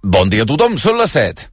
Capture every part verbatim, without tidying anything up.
Bon dia a tothom, són les set.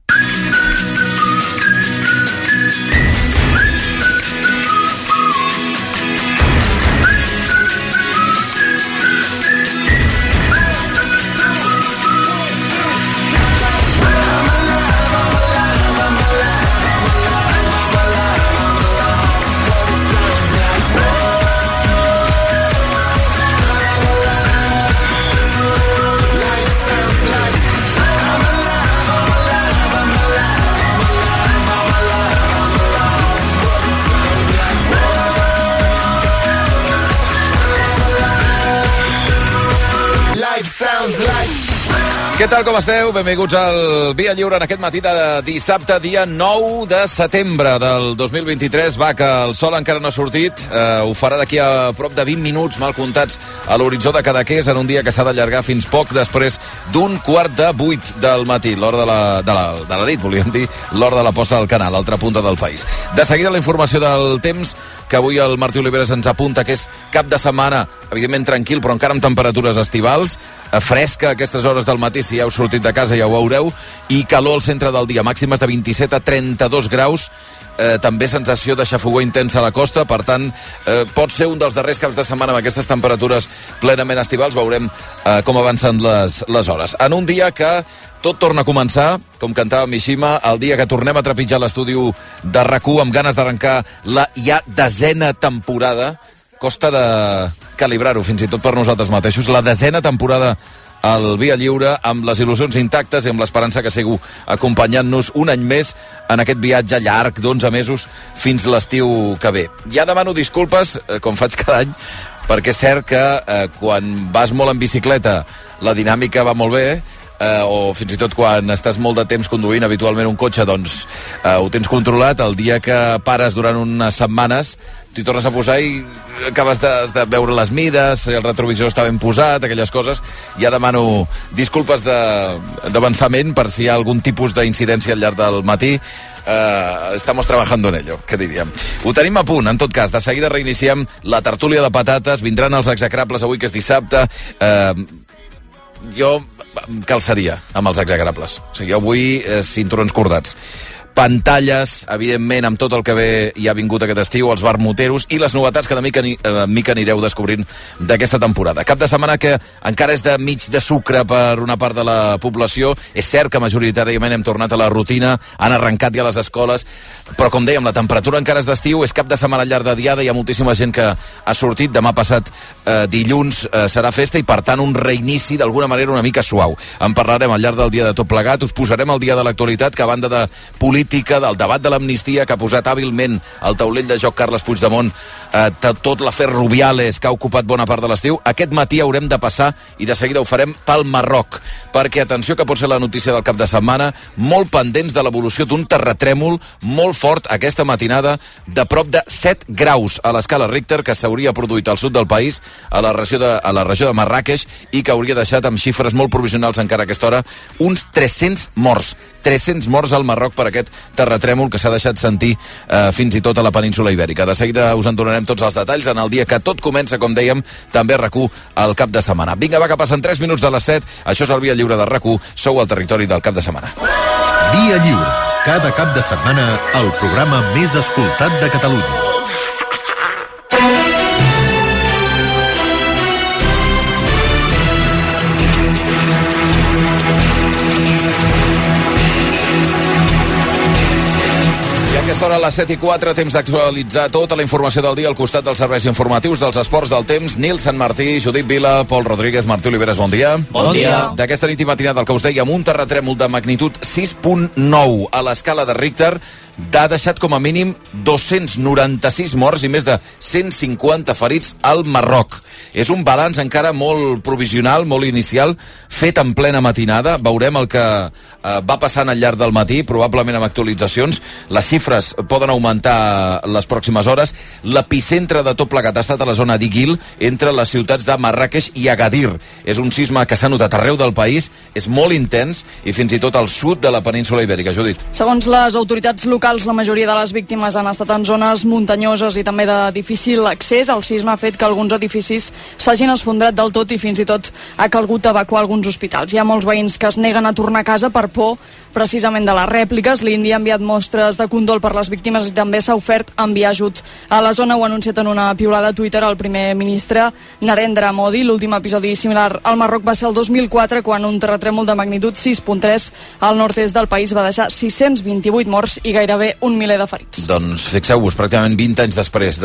Què tal, com esteu? Benvinguts al Via Lliure en aquest matí de dissabte, dia nou de setembre del dos mil vint-i-tres. Va, que el sol encara no ha sortit. Eh, ho farà d'aquí a prop de vint minuts, mal comptats, a l'horitzó de Cadaqués, en un dia que s'ha d'allargar fins poc després d'un quart de vuit del matí, l'hora de la, de la, de la nit, volíem dir, l'hora de la posta del canal, l'altra punta del país. De seguida la informació del temps, que avui el Martí Oliveres ens apunta que és cap de setmana, evidentment tranquil, però encara amb temperatures estivals, fresca a aquestes hores del matí, si ja heu sortit de casa ja ho veureu, i calor al centre del dia, màximes de vint-i-set a trenta-dos graus, eh, també sensació de xafogor intensa a la costa, per tant, eh, pot ser un dels darrers caps de setmana amb aquestes temperatures plenament estivals, veurem eh, com avancen les, les hores. En un dia que tot torna a començar, com cantava Mishima, el dia que tornem a trepitjar l'estudi de RAC u amb ganes d'arrencar la ja desena temporada. Costa de calibrar-ho, fins i tot per nosaltres mateixos. La desena temporada al Via Lliure, amb les il·lusions intactes i amb l'esperança que seguiu acompanyant-nos un any més en aquest viatge llarg d'onze mesos fins l'estiu que ve. Ja demano disculpes, com faig cada any, perquè és cert que eh, quan vas molt en bicicleta la dinàmica va molt bé, eh, o fins i tot quan estàs molt de temps conduint habitualment un cotxe, doncs eh, ho tens controlat. El dia que pares durant unes setmanes t'hi tornes a posar i acabes de, de veure les mides, el retrovisor està ben posat, aquelles coses. Ja demano disculpes d'avançament per si hi ha algun tipus d'incidència al llarg del matí. Uh, estamos trabajando en ello, què diríem. Ho tenim a punt, en tot cas. De seguida reiniciem la tertúlia de patates, vindran els execrables avui, que és dissabte. Uh, jo em calçaria amb els execrables. O sigui, avui eh, cinturons cordats. Pantalles, evidentment, amb tot el que ve i ha vingut aquest estiu, els vermuteros i les novetats que de mica, eh, mica anireu descobrint d'aquesta temporada. Cap de setmana que encara és de mig de sucre per una part de la població. És cert que majoritàriament hem tornat a la rutina, han arrencat ja les escoles, però com dèiem, la temperatura encara és d'estiu, és cap de setmana llarg de diada, hi ha moltíssima gent que ha sortit. Demà passat eh, dilluns eh, serà festa i, per tant, un reinici d'alguna manera una mica suau. En parlarem al llarg del dia de tot plegat, us posarem al dia de l'actualitat, que a banda de política, del debat de l'amnistia que ha posat hàbilment al taulell de joc Carles Puigdemont, eh, tot l'afer Rubiales que ha ocupat bona part de l'estiu, aquest matí haurem de passar, i de seguida ho farem, pel Marroc, perquè atenció que pot ser la notícia del cap de setmana, molt pendents de l'evolució d'un terratrèmol molt fort aquesta matinada, de prop de set graus a l'escala Richter, que s'hauria produït al sud del país, a la regió de, a la regió de Marràqueix, i que hauria deixat amb xifres molt provisionals encara a aquesta hora, uns tres-cents morts. tres-cents morts al Marroc per aquest terratrèmol que s'ha deixat sentir eh, fins i tot a la península Ibèrica. De seguida us en donarem tots els detalls en el dia que tot comença, com dèiem, també a RAC u al cap de setmana. Vinga, va, que passen tres minuts de les set. Això és el Via Lliure de RAC u. Sou al territori del cap de setmana. Via Lliure. Cada cap de setmana el programa més escoltat de Catalunya. A aquesta hora, a les set i quatre, temps d'actualitzar tota la informació del dia al costat dels serveis informatius, dels esports del temps. Nil Sant Martí, Judit Vila, Pol Rodríguez, Martí Oliveres, bon dia. Bon dia. D'aquesta nit i matinada, el que us dèiem, un terratrèmol de magnitud sis punt nou a l'escala de Richter ha deixat com a mínim dos-cents noranta-sis morts i més de cent cinquanta ferits al Marroc. És un balanç encara molt provisional, molt inicial, fet en plena matinada. Veurem el que eh, va passant al llarg del matí, probablement amb actualitzacions. Les xifres poden augmentar les pròximes hores. L'epicentre de tot plegat ha estat a la zona d'Iguil, entre les ciutats de Marràqueix i Agadir. És un sisme que s'ha notat arreu del país, és molt intens, i fins i tot al sud de la península Ibèrica. Judit. Segons les autoritats locals, locals, la majoria de les víctimes han estat en zones muntanyoses i també de difícil accés. El sisme ha fet que alguns edificis s'hagin esfondrat del tot i fins i tot ha calgut evacuar alguns hospitals. Hi ha molts veïns que es neguen a tornar a casa per por precisament de les rèpliques. L'Índia ha enviat mostres de condol per les víctimes i també s'ha ofert enviar ajut a la zona. Ho ha anunciat en una piulada a Twitter el primer ministre Narendra Modi. L'últim episodi similar al Marroc va ser el dos mil quatre, quan un terratrèmol de magnitud sis punt tres al nord-est del país va deixar sis-cents vint-i-vuit morts i gairebé un miler de ferits. Doncs fixeu-vos, pràcticament vint anys després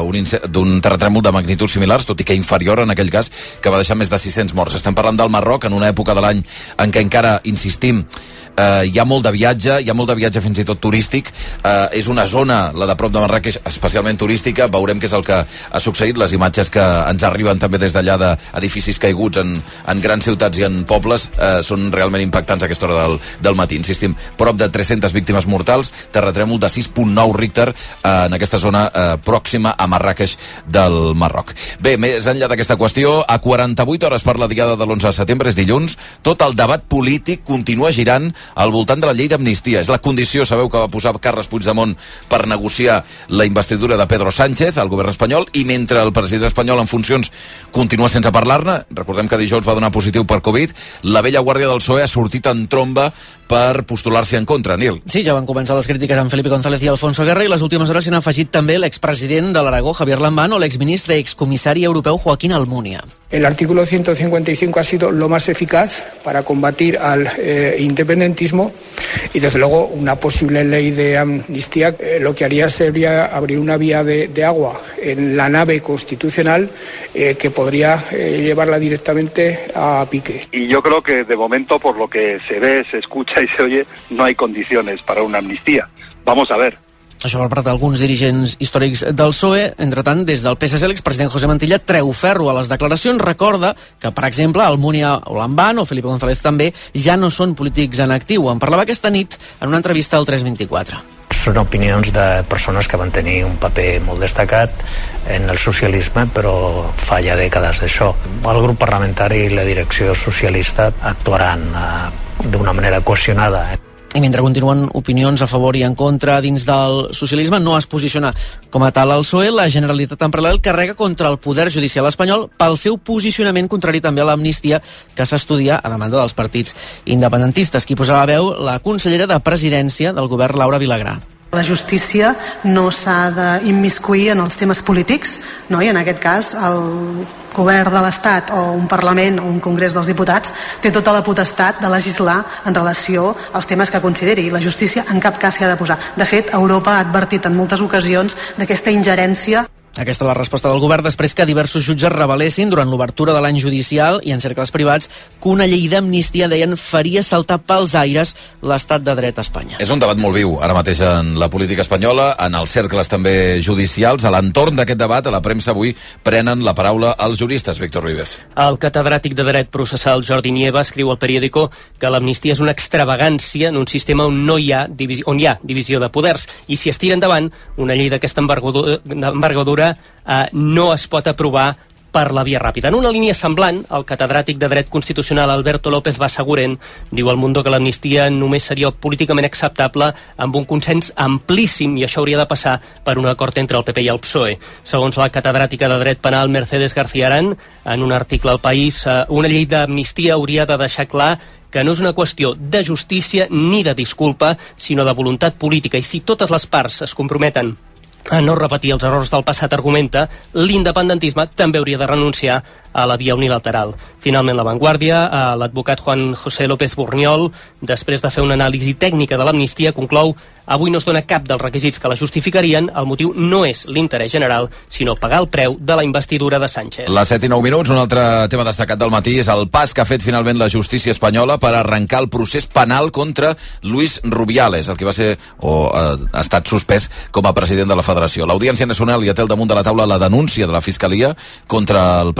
d'un terratrèmol de magnituds similars, tot i que inferior en aquell cas, que va deixar més de sis-cents morts. Estem parlant del Marroc en una època de l'any en què encara, insistim, eh, hi ha molt de viatge, hi ha molt de viatge fins i tot turístic. Eh, és una zona, la de prop de Marràqueix, especialment turística. Veurem què és el que ha succeït. Les imatges que ens arriben també des d'allà d'edificis caiguts en, en grans ciutats i en pobles eh, són realment impactants a aquesta hora del, del matí. Insistim, prop de tres-centes víctimes mortals, terratrèmol de sis punt nou Richter eh, en aquesta zona eh, pròxima a Marràqueix del Marroc. Bé, més enllà d'aquesta qüestió, a quaranta-vuit hores per la diada de l'onze de setembre, és dilluns, tot el debat polític continua girant al voltant de la llei d'amnistia. És la condició, sabeu, que va posar Carles Puigdemont per negociar la investidura de Pedro Sánchez al govern espanyol, i mentre el president espanyol en funcions continua sense parlar-ne, recordem que dijous va donar positiu per Covid, la vella guàrdia del P S O E ha sortit en tromba per postular-s'hi en contra. Nil. Sí, ja van començar les crítiques amb Felipe González i Alfonso Guerra, i les últimes hores s'hi han afegit també l'expresident de l'Aragó, Javier Lambán, o l'exministre i excomissari europeu Joaquín Almunia. El artículo ciento cincuenta y cinco ha sido lo más eficaz para combatir al eh, independentismo, y desde luego una posible ley de amnistía eh, lo que haría sería abrir una vía de, de agua en la nave constitucional eh, que podría eh, llevarla directamente a pique. Y yo creo que de momento, por lo que se ve, se escucha y se oye, no hay condiciones para una amnistía. Vamos a ver. Això per part d'alguns dirigents històrics del P S O E. Entretant, des del P S C, l'expresident José Montilla treu ferro a les declaracions. Recorda que, per exemple, Almunia o Lambán o Felipe González també ja no són polítics en actiu. En parlava aquesta nit en una entrevista al tres vint-i-quatre. Són opinions de persones que van tenir un paper molt destacat en el socialisme, però fa ja dècades d'això. El grup parlamentari i la direcció socialista actuaran eh, d'una manera cohesionada. I mentre continuen opinions a favor i en contra dins del socialisme, no es posiciona com a tal el P S O E. La Generalitat en paral·lel carrega contra el poder judicial espanyol pel seu posicionament contrari també a l'amnistia que s'estudia a demanda dels partits independentistes. Qui posava veu, la consellera de Presidència del govern, Laura Vilagrà. La justícia no s'ha d'immiscuir en els temes polítics, no? I en aquest cas el govern de l'Estat o un Parlament o un Congrés dels Diputats té tota la potestat de legislar en relació als temes que consideri, i la justícia en cap cas s'hi ha de posar. De fet, Europa ha advertit en moltes ocasions d'aquesta ingerència. Aquesta és la resposta del govern després que diversos jutges revelessin durant l'obertura de l'any judicial i en cercles privats que una llei d'amnistia, deien, faria saltar pels aires l'estat de dret a Espanya. És un debat molt viu ara mateix en la política espanyola, en els cercles també judicials. A l'entorn d'aquest debat, a la premsa avui prenen la paraula els juristes. Víctor Ribes. El catedràtic de dret processal Jordi Nieva escriu al periòdico que l'amnistia és una extravagància en un sistema on no hi ha divisió, on hi ha divisió de poders, i si es tira endavant una llei d'aquesta envergadura Uh, no es pot aprovar per la via ràpida. En una línia semblant, el catedràtic de dret constitucional Alberto López Bassaguren diu al Mundo que l'amnistia només seria políticament acceptable amb un consens amplíssim, i això hauria de passar per un acord entre el P P i el P S O E. Segons la catedràtica de dret penal Mercedes García Arán, en un article al País, uh, una llei d'amnistia hauria de deixar clar que no és una qüestió de justícia ni de disculpa, sinó de voluntat política, i si totes les parts es comprometen a no repetir els errors del passat, argumenta, l'independentisme també hauria de renunciar a la via unilateral. Finalment, La Vanguardia, l'advocat Juan José López Burniol, després de fer una anàlisi tècnica de l'amnistia, conclou: avui no es dona cap dels requisits que la justificarien, el motiu no és l'interès general, sinó pagar el preu de la investidura de Sánchez. Les set i nou minuts, un altre tema destacat del matí és el pas que ha fet finalment la justícia espanyola per arrencar el procés penal contra Luis Rubiales, el que va ser o eh, ha estat suspès com a president de la Federació. L'Audiència Nacional ja té al damunt de la taula la denúncia de la Fiscalia contra el president de la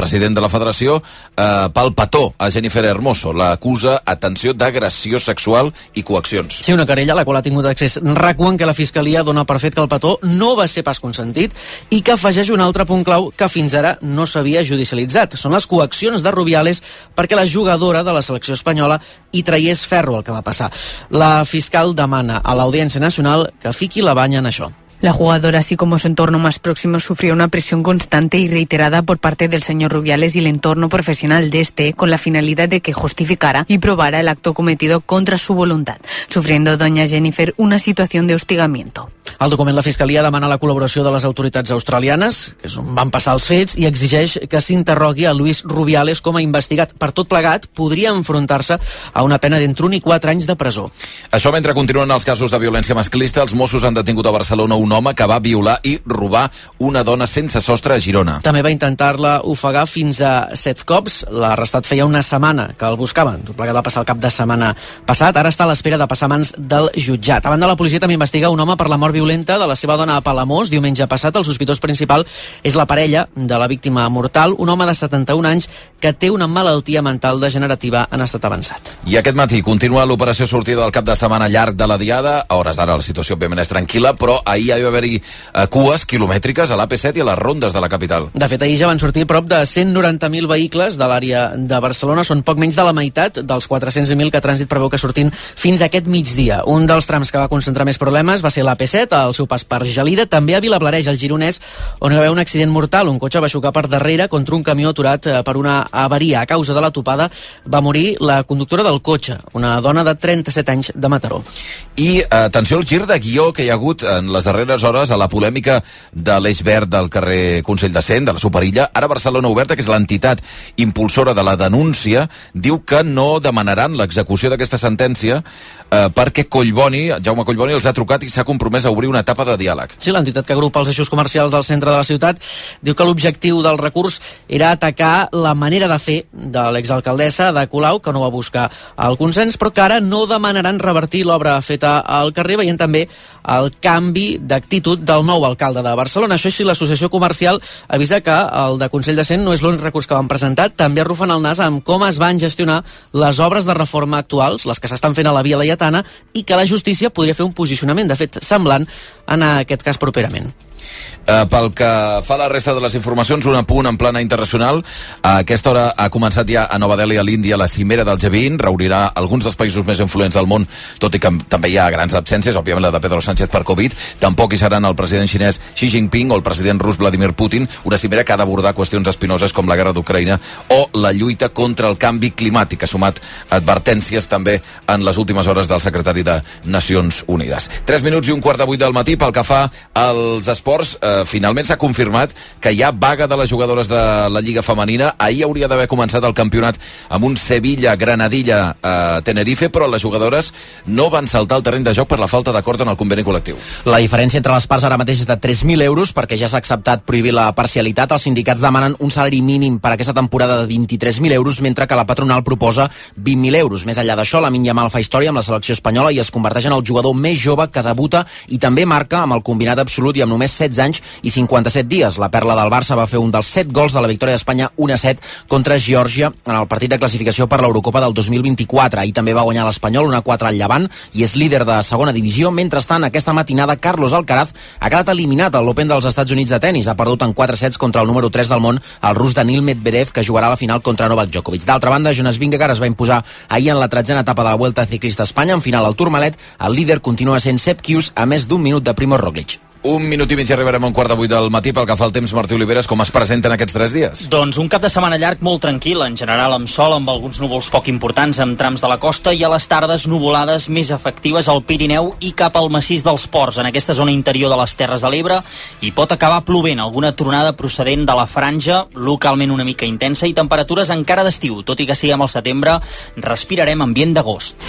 la federació eh, pel petó a Jennifer Hermoso. L'acusa, atenció, d'agressió sexual i coaccions. Sí, una querella a la qual ha tingut accés RAC u en què la Fiscalia dona per fet que el petó no va ser pas consentit i que afegeix un altre punt clau que fins ara no s'havia judicialitzat. Són les coaccions de Rubiales perquè la jugadora de la selecció espanyola hi traiés ferro al que va passar. La fiscal demana a l'Audiència Nacional que fiqui la banya en això. La jugadora, así como su entorno más próximo, sufrió una presión constante y reiterada por parte del señor Rubiales y el entorno profesional de este, con la finalidad de que justificara y probara el acto cometido contra su voluntad, sufriendo doña Jennifer una situación de hostigamiento. Al document, la Fiscalia demana la col·laboració de les autoritats australianes, que és on van passar els fets, i exigeix que s'interrogui a Luis Rubiales com a investigat. Per tot plegat, podria enfrontar-se a una pena d'entre un i quatre anys de presó. Això mentre continuen els casos de violència masclista, els Mossos han detingut a Barcelona un home que va violar i robar una dona sense sostre a Girona. També va intentar-la ofegar fins a set cops. L'arrestat feia una setmana que el buscaven. Tot plegat va passar el cap de setmana passat. Ara està a l'espera de passar a mans del jutjat. A banda, la policia també investiga un home per la mort violenta de la seva dona a Palamós diumenge passat. El sospitós principal és la parella de la víctima mortal, un home de setanta-un anys que té una malaltia mental degenerativa en estat avançat. I aquest matí continua l'operació sortida del cap de setmana llarg de la Diada. A hores d'ara la situació òbviament és tranquil·la, però ahir hi va haver-hi eh, cues quilomètriques a l'A P set i a les rondes de la capital. De fet, ahir ja van sortir prop de cent noranta mil vehicles de l'àrea de Barcelona. Són poc menys de la meitat dels quatre-cents mil que Trànsit preveu que sortin fins a aquest migdia. Un dels trams que va concentrar més problemes va ser l'A P set, al seu pas per Gelida, també a Vilablareix, al Gironès, on hi va haver un accident mortal. Un cotxe va xocar per darrere contra un camió aturat eh, per una avaria. A causa de la topada va morir la conductora del cotxe, una dona de trenta-set anys de Mataró. I atenció al gir de guió que hi ha hagut en les darreres hores a la polèmica de l'eix verd del carrer Consell de Cent, de la Superilla. Ara Barcelona Oberta, que és l'entitat impulsora de la denúncia, diu que no demanaran l'execució d'aquesta sentència eh, perquè Collboni, Jaume Collboni, els ha trucat i s'ha compromès a obrir una etapa de diàleg. Sí, l'entitat que agrupa els eixos comercials del centre de la ciutat diu que l'objectiu del recurs era atacar la manera de fer de l'exalcaldessa de Colau, que no va buscar el consens, però que ara no demanaran revertir l'obra feta al carrer, veient també el canvi d'actitud del nou alcalde de Barcelona. Això sí, l'associació comercial avisa que el de Consell de Cent no és l'únic recurs que van presentar, també arrufen el nas amb com es van gestionar les obres de reforma actuals, les que s'estan fent a la Via Laietana, i que la justícia podria fer un posicionament, de fet, semblant en aquest cas properament. Uh, pel que fa a la resta de les informacions, un apunt en plana internacional. A aquesta hora ha començat ja a Nova Delhi, a l'Índia, la cimera del G vint. Reunirà alguns dels països més influents del món, tot i que també hi ha grans absències, òbviament la de Pedro Sánchez per Covid. Tampoc hi seran el president xinès Xi Jinping o el president rus Vladimir Putin. Una cimera que ha d'abordar qüestions espinoses com la guerra d'Ucraïna o la lluita contra el canvi climàtic, ha sumat advertències també en les últimes hores del secretari de Nacions Unides. Tres minuts i un quart de vuit del matí. Pel que fa als esports, eh, finalment s'ha confirmat que hi ha vaga de les jugadores de la Lliga Femenina. Ahir hauria d'haver començat el campionat amb un Sevilla-Granadilla a Tenerife, però les jugadores no van saltar al terreny de joc per la falta d'acord en el conveni col·lectiu. La diferència entre les parts ara mateix és de tres mil euros, perquè ja s'ha acceptat prohibir la parcialitat. Els sindicats demanen un salari mínim per aquesta temporada de vint-i-tres mil euros, mentre que la patronal proposa vint mil euros. Més enllà d'això, Lamine Yamal fa història amb la selecció espanyola i es converteix en el jugador més jove que debuta i també marca amb el combinat absolut i amb només setze anys i cinquanta-set dies. La perla del Barça va fer un dels set gols de la victòria d'Espanya un a set contra Geòrgia en el partit de classificació per l'Eurocopa del dos mil vint-i-quatre. Ahir també va guanyar l'Espanyol un a quatre al Llevant i és líder de segona divisió. Mentrestant, aquesta matinada, Carlos Alcaraz ha quedat eliminat a l'Open dels Estats Units de tennis. Ha perdut en quatre sets contra el número tres del món, el rus Danil Medvedev, que jugarà a la final contra Novak Djokovic. D'altra banda, Jonas Vingegaard es va imposar ahir en la tretzena etapa de la Vuelta Ciclista a Espanya. En final, al Tourmalet, el líder continua sent Sepp Kuss a més d'un minut de Primož Roglič. Un minut i mig i arribarem a un quart de vuit del matí. Pel que fa al temps, Martí Oliveres, com es presenten aquests tres dies? Doncs un cap de setmana llarg molt tranquil, en general amb sol, amb alguns núvols poc importants en trams de la costa i a les tardes nuvolades més efectives al Pirineu i cap al massís dels Ports, en aquesta zona interior de les Terres de l'Ebre, i pot acabar plovent alguna tronada procedent de la franja, localment una mica intensa, i temperatures encara d'estiu. Tot i que siguem al setembre, respirarem ambient d'agost.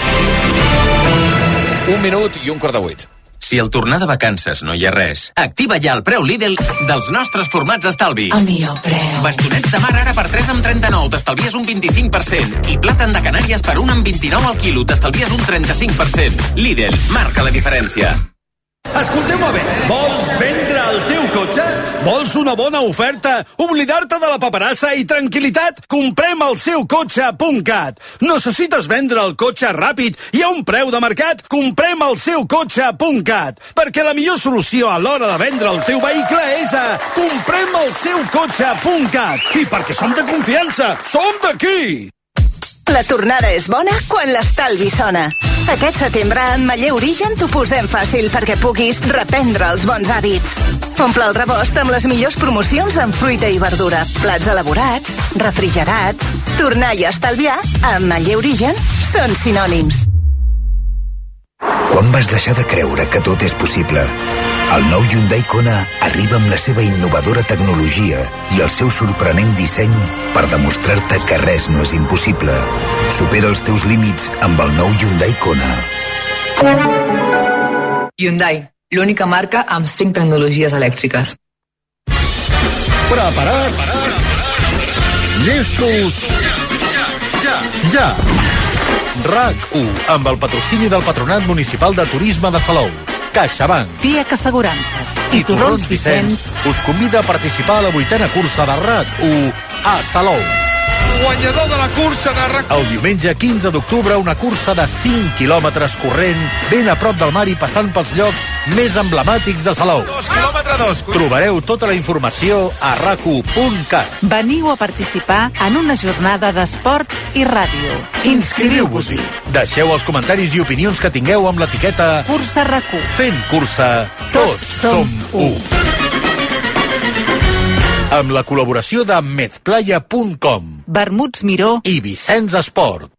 Un minut i un quart de vuit. Si al tornar de vacances no hi ha res, activa ja el preu Lidl dels nostres formats estalvi. El millor preu. Bastonets de mar ara per tres amb trenta-nou, t'estalvies un vint-i-cinc per cent. I plàtan de Canàries per un amb vint-i-nou al quilo, t'estalvies un trenta-cinc per cent. Lidl, marca la diferència. Escolteu-me bé, vols vendre el teu cotxe? Vols una bona oferta? Oblidar-te de la paperassa i tranquil·litat? Comprem el seu cotxe punt cat. Necessites vendre el cotxe ràpid i a un preu de mercat? Comprem el seu cotxe punt cat. Perquè la millor solució a l'hora de vendre el teu vehicle és a comprem el seu cotxe punt cat. I perquè som de confiança, som d'aquí! La tornada és bona quan l'estalvi sona. Aquest setembre, en Maller Origen t'ho posem fàcil perquè puguis reprendre els bons hàbits. Omple el rebost amb les millors promocions en fruita i verdura, plats elaborats, refrigerats... Tornar i estalviar, amb Maller Origen, són sinònims. Quan vas deixar de creure que tot és possible? El nou Hyundai Kona arriba amb la seva innovadora tecnologia i el seu sorprenent disseny per demostrar-te que res no és impossible. Supera els teus límits amb el nou Hyundai Kona. Hyundai, l'única marca amb cinc tecnologies elèctriques. Preparats? Llestos? Ja! Ja! RAC u, amb el patrocini del Patronat Municipal de Turisme de Salou, CaixaBank, Fiac Assegurances i Torrons Vicenç us convida a participar a la vuitena cursa de RAC u a Salou. Guanyador de la cursa de RAC u. El diumenge quinze d'octubre, una cursa de cinc quilòmetres corrent, ben a prop del mar i passant pels llocs més emblemàtics de Salou. Dos quilòmetres dos. Trobareu tota la informació a rac u punt cat. Veniu a participar en una jornada d'esport i ràdio. Inscriviu-vos-hi. Deixeu els comentaris i opinions que tingueu amb l'etiqueta Cursa RAC u. Fent cursa, tots som u. Amb la col·laboració de medplaya punt com, Vermuts Miró i Vicenç Esport.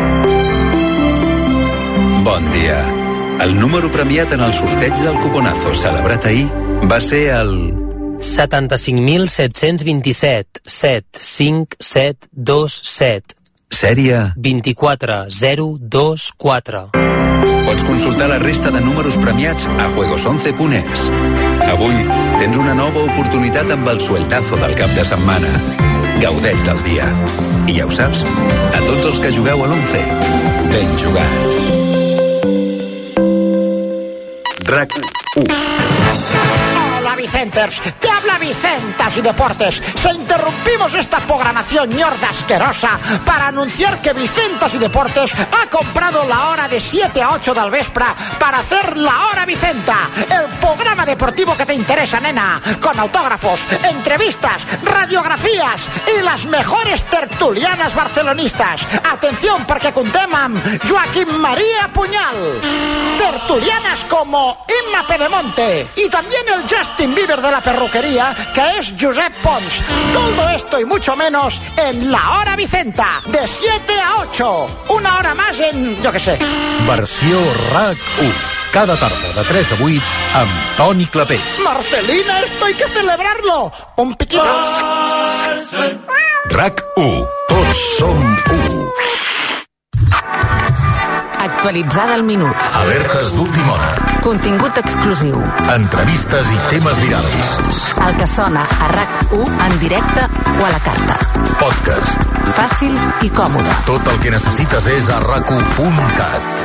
Bon dia. El número premiat en el sorteig del cuponazo celebrat ahir va ser el... setanta-cinc mil set-cents vint-i-set set cinc set dos set. Sèrie... vint-i-quatre zero dos quatre. Pots consultar la resta de números premiats a juegos once punt es. Avui tens una nova oportunitat amb el sueltazo del cap de setmana. Gaudeix del dia. I ja ho saps, a tots els que jugueu a l'once, ben jugat. RAC u. Hola Vicenters, te habla Vicentas y Deportes. Se interrumpimos esta programación ñorda asquerosa para anunciar que Vicentas y Deportes ha comprado la hora de siete a ocho del vespre para hacer la Hora Vicenta, el programa deportivo que te interesa, nena, con autógrafos, entrevistas, radiografías y las mejores tertulianas barcelonistas. Atención, porque contem amb Joaquín María Puñal, tertulianas como Inma Pedemonte y también el Justin Bieber de la perruquería, que es Josep Pons. Todo esto y mucho menos en la Hora Vicenta, de siete a ocho. Una hora más en, yo qué sé. Versió RAC u. Cada tarda de tres a vuit amb Toni Clapés. Marcelina, esto hay que celebrarlo. Un piquito. RAC u. Tots som u. Actualitzada al minut. Alertes d'última hora. Contingut exclusiu. Entrevistes i temes virals. El que sona a RAC u en directe o a la carta. Podcast. Fàcil i còmode. Tot el que necessites és a rac u punt cat.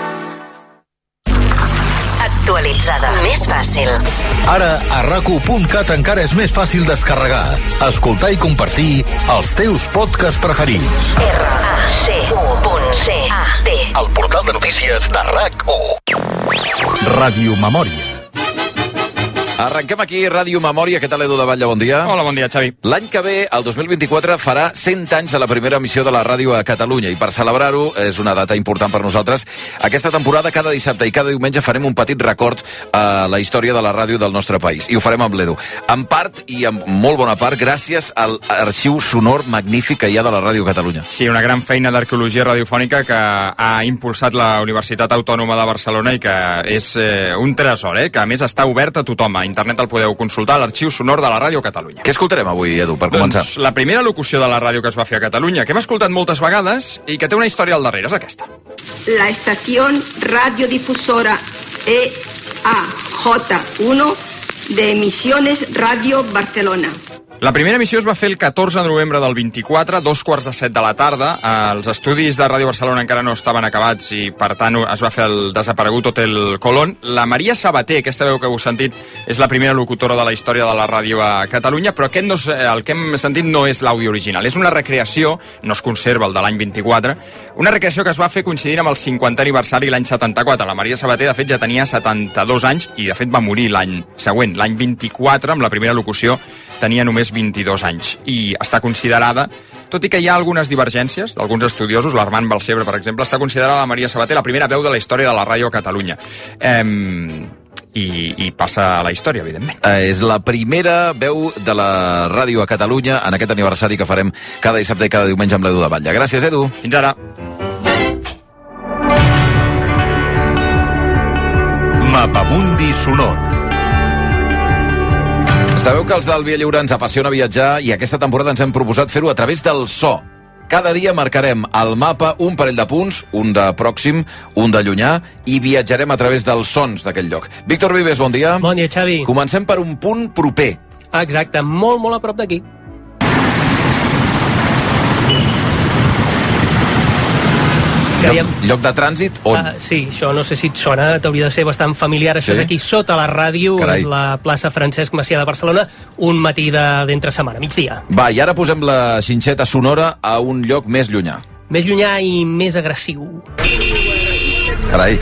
Actualitzada. Més fàcil. Ara, a rac u punt cat encara és més fàcil descarregar, escoltar i compartir els teus podcasts preferits. R A C U punt C A T. El portal de notícies de RAC u. Ràdio Memòria. Arrenquem aquí Ràdio Memòria. Què tal, Edu de Batlle? Bon dia. Hola, bon dia, Xavi. L'any que ve, el dos mil vint-i-quatre, farà cent anys de la primera emissió de la ràdio a Catalunya i per celebrar-ho, és una data important per nosaltres, aquesta temporada cada dissabte i cada diumenge farem un petit record a la història de la ràdio del nostre país i ho farem amb l'Edu. En part, i en molt bona part, gràcies al arxiu sonor magnífic que hi ha de la ràdio a Catalunya. Sí, una gran feina d'arqueologia radiofònica que ha impulsat la Universitat Autònoma de Barcelona i que és eh, un tresor, eh, que a més està obert a tothom. A internet el podeu consultar a l'arxiu sonor de la ràdio Catalunya. Què escoltarem avui, Edu, per començar? Doncs la primera locució de la ràdio que es va fer a Catalunya, que hem escoltat moltes vegades i que té una història al darrere, és aquesta. La estación radiodifusora E A J uno de Emisiones Radio Barcelona. La primera emissió es va fer el catorze de novembre del vint-i-quatre, dos quarts de set de la tarda. Els estudis de Ràdio Barcelona encara no estaven acabats i, per tant, es va fer el desaparegut Hotel Colón. La Maria Sabater, aquesta veu que heu sentit, és la primera locutora de la història de la ràdio a Catalunya, però aquest no és, el que hem sentit no és l'àudio original. És una recreació, no es conserva el de l'any vint-i-quatre, una recreació que es va fer coincidint amb el cinquantè aniversari l'any setanta-quatre. La Maria Sabater, de fet, ja tenia setanta-dos anys i, de fet, va morir l'any següent, l'any vint-i-quatre, amb la primera locució, tenia només vint-i-dos anys i està considerada, tot i que hi ha algunes divergències d'alguns estudiosos, l'Armand Balcebre, per exemple, està considerada la Maria Sabater la primera veu de la història de la ràdio a Catalunya. Ehm, i, i passa a la història, evidentment. Eh, és la primera veu de la ràdio a Catalunya en aquest aniversari que farem cada dissabte i cada diumenge amb l'Edu de Batlle. Gràcies, Edu. Fins ara. Mapamundi Sonor. Sabeu que els del Via Lliure ens apassiona viatjar i aquesta temporada ens hem proposat fer-ho a través del so. Cada dia marcarem al mapa un parell de punts, un de pròxim, un de llunyà, i viatjarem a través dels sons d'aquell lloc. Víctor Vives, bon dia. Bon dia, Xavi. Comencem per un punt proper. Exacte, molt, molt a prop d'aquí. Lloc, lloc de trànsit, on? Uh, sí, això no sé si et sona, t'hauria de ser bastant familiar. Això Sí? és aquí sota la ràdio, Carai. és la plaça Francesc Macià de Barcelona, un matí de- d'entre setmana, migdia. Va, i ara posem la xinxeta sonora a un lloc més llunyà. Més llunyà i més agressiu. Carai.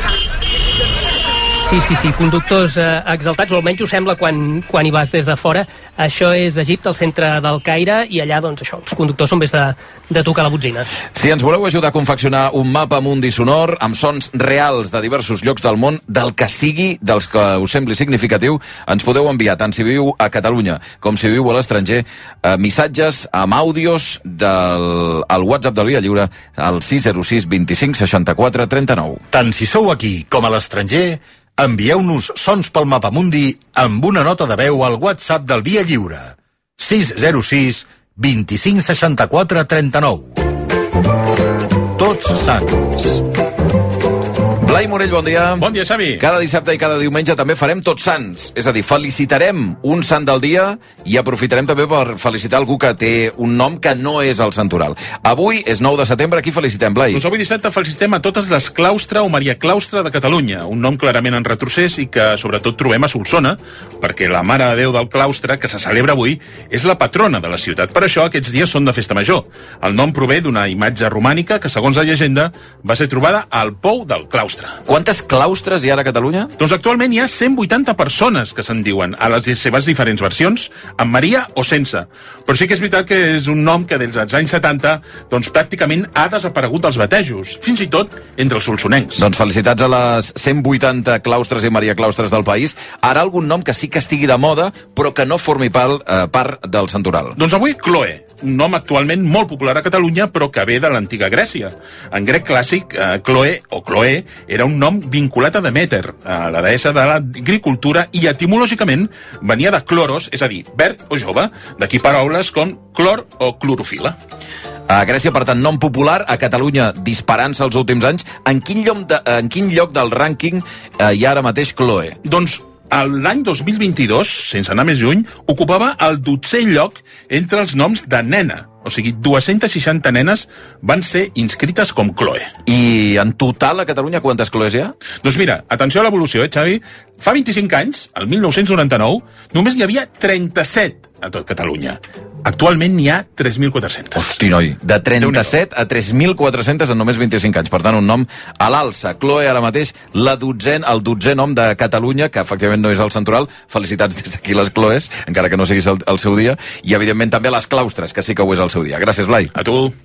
Sí, sí, sí, conductors eh, exaltats, o almenys ho sembla quan, quan hi vas des de fora. Això és Egipte, al centre del Caire, i allà, doncs, això, els conductors són més de, de tocar la botzina. Si ens voleu ajudar a confeccionar un mapa mundi sonor amb sons reals de diversos llocs del món, del que sigui, dels que us sembli significatiu, ens podeu enviar, tant si viu a Catalunya com si viu a l'estranger, eh, missatges amb àudios del al WhatsApp del Via Lliure al sis zero sis vint-i-cinc seixanta-quatre trenta-nou. Tant si sou aquí com a l'estranger, envieu-nos sons pel Mapamundi amb una nota de veu al WhatsApp del Via Lliure. sis zero sis vint-i-cinc seixanta-quatre trenta-nou. Tots Sants. Blai Morell, bon dia. Bon dia, Xavi. Cada dissabte i cada diumenge també farem Tots Sants. És a dir, felicitarem un sant del dia i aprofitarem també per felicitar algú que té un nom que no és el santoral. Avui és nou de setembre, qui felicitem, Blai? Doncs avui dissabte felicitem a totes les Claustre o Maria Claustre de Catalunya, un nom clarament en retrocés i que sobretot trobem a Solsona, perquè la Mare de Déu del Claustre, que se celebra avui, és la patrona de la ciutat. Per això aquests dies són de festa major. El nom prové d'una imatge romànica que, segons la llegenda, va ser trobada al Pou del Claustre. Quantes claustres hi ha a Catalunya? Doncs actualment hi ha cent vuitanta persones que se'n diuen, a les seves diferents versions, amb Maria o sense. Però sí que és veritat que és un nom que des dels anys setanta doncs, pràcticament ha desaparegut dels batejos, fins i tot entre els solsonencs. Doncs felicitats a les cent vuitanta claustres i Maria Claustres del país. Ara algun nom que sí que estigui de moda, però que no formi part, eh, part del santoral. Doncs avui Cloe, un nom actualment molt popular a Catalunya, però que ve de l'antiga Grècia. En grec clàssic, eh, Cloe o Cloé era un nom vinculat a Deméter, a la deessa de l'agricultura, i etimològicament venia de cloros, és a dir, verd o jove, d'aquí paraules com clor o clorofila. A Grècia, per tant, nom popular, a Catalunya disparant-se els últims anys. En quin lloc, de, en quin lloc del rànquing eh, hi ha ara mateix Cloe? Doncs l'any dos mil vint-i-dos, sense anar més lluny, ocupava el dotzè lloc entre els noms de nena. O sigui, dues-centes seixanta nenes van ser inscrites com Cloe. I en total a Catalunya quantes Cloes hi ha? Doncs mira, atenció a l'evolució, eh, Xavi? Fa vint-i-cinc anys, el mil nou-cents noranta-nou, només hi havia trenta-set a tot Catalunya. Actualment n'hi ha tres mil quatre-cents. Hosti, noi, de trenta-set a tres mil quatre-cents en només vint-i-cinc anys. Per tant, un nom a l'alça. Cloe, ara mateix, la dotzena, el dotzè nom de Catalunya, que efectivament no és el santoral. Felicitats des d'aquí les Cloes, encara que no siguis el, el seu dia. I, evidentment, també a les claustres, que sí que ho és el seu dia. Gràcies, Blai. A tu.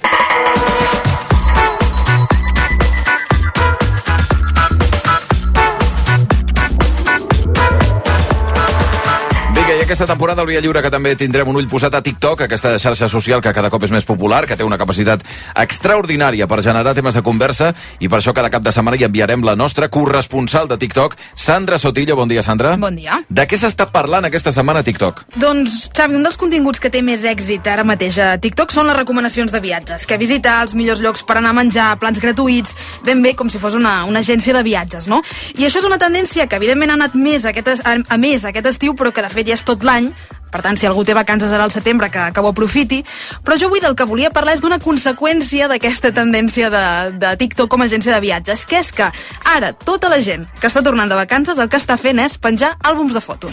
Aquesta temporada al Via Lliure que també tindrem un ull posat a TikTok, aquesta xarxa social que cada cop és més popular, que té una capacitat extraordinària per generar temes de conversa, i per això cada cap de setmana hi enviarem la nostra corresponsal de TikTok, Sandra Sotillo. Bon dia, Sandra. Bon dia. De què s'està parlant aquesta setmana a TikTok? Doncs, Xavi, un dels continguts que té més èxit ara mateix a TikTok són les recomanacions de viatges, que visitar, els millors llocs per anar a menjar, plans gratuïts, ben bé com si fos una, una agència de viatges, no? I això és una tendència que evidentment ha anat més aquest, a, a més aquest estiu, però que de fet ja és tot l'any, Per tant, si algú té vacances ara al setembre, que, que ho aprofiti. Però jo avui del que volia parlar és d'una conseqüència d'aquesta tendència de, de TikTok com a agència de viatges, que és que ara tota la gent que està tornant de vacances el que està fent és penjar àlbums de fotos.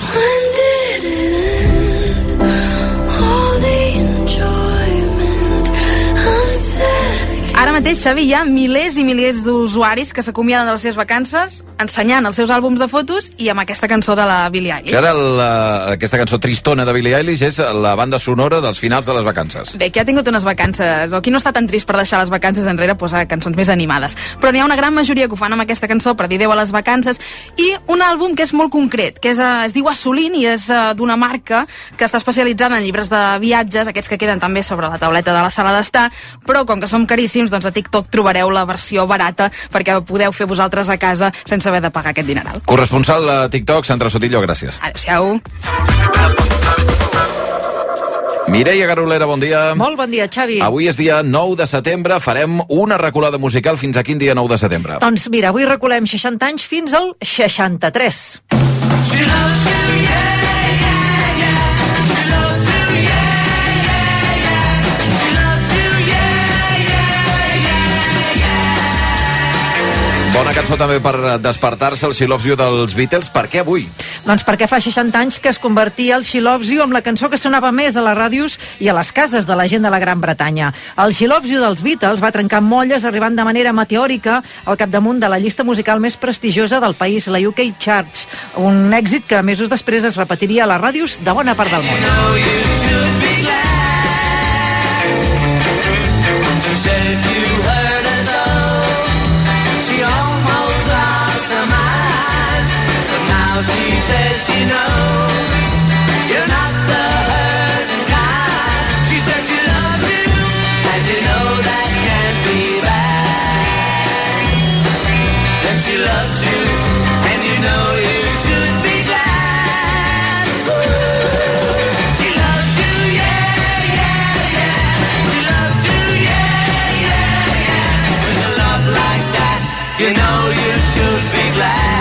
Ara mateix, Xavi, hi ha milers i milers d'usuaris que s'acomiaden de les seves vacances ensenyant els seus àlbums de fotos i amb aquesta cançó de la Billie Eilish. Ara la, aquesta cançó tristona de Billie Eilish és la banda sonora dels finals de les vacances. Bé, qui ha tingut unes vacances o qui no està tan trist per deixar les vacances enrere posa cançons més animades. Però n'hi ha una gran majoria que ho fan amb aquesta cançó per dir adéu a les vacances i un àlbum que és molt concret, que és, es diu Assolint i és d'una marca que està especialitzada en llibres de viatges, aquests que queden també sobre la tauleta de la sala d'estar, però com que som caríssims, doncs a TikTok trobareu la versió barata perquè podeu fer vosaltres a casa sense haver de pagar aquest dineral. Corresponsal de TikTok, Sandra Sotillo, gràcies. Adéu-siau. Mireia Garolera, bon dia. Molt bon dia, Xavi. Avui és dia nou de setembre, farem una reculada musical fins a quin dia nou de setembre? Doncs mira, avui reculem seixanta anys fins al seixanta-tres. Bona cançó també per despertar-se, el She Loves You dels Beatles. Per què avui? Doncs perquè fa seixanta anys que es convertia el She Loves You amb la cançó que sonava més a les ràdios i a les cases de la gent de la Gran Bretanya. El She Loves You dels Beatles va trencar molles arribant de manera meteòrica al capdamunt de la llista musical més prestigiosa del país, la U K Charts. Un èxit que mesos després es repetiria a les ràdios de bona part del món. She says she knows you're not the hurting kind. She says she loves you, and you know that can't be bad. And she loves you, and you know you should be glad. Ooh. She loves you, yeah, yeah, yeah. She loves you, yeah, yeah, yeah. With a love like that, you know you should be glad.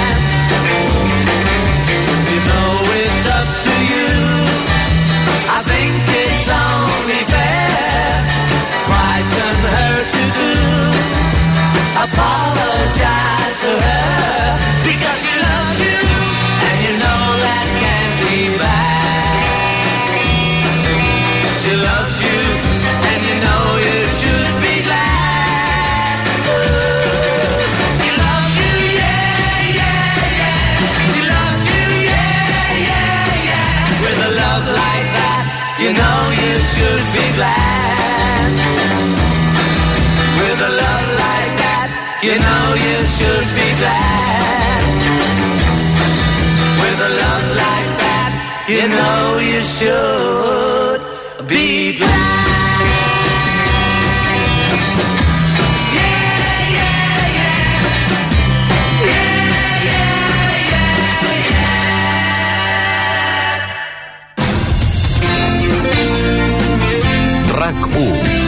Apologize to her because she loves you and you know that can't be bad. She loves you and you know you should be glad. Ooh. She loves you, yeah, yeah, yeah. She loves you, yeah, yeah, yeah. With a love like that, you know you should be glad. With a love like that, you know you should be glad. With a love like that, you know you should be glad. RAC u.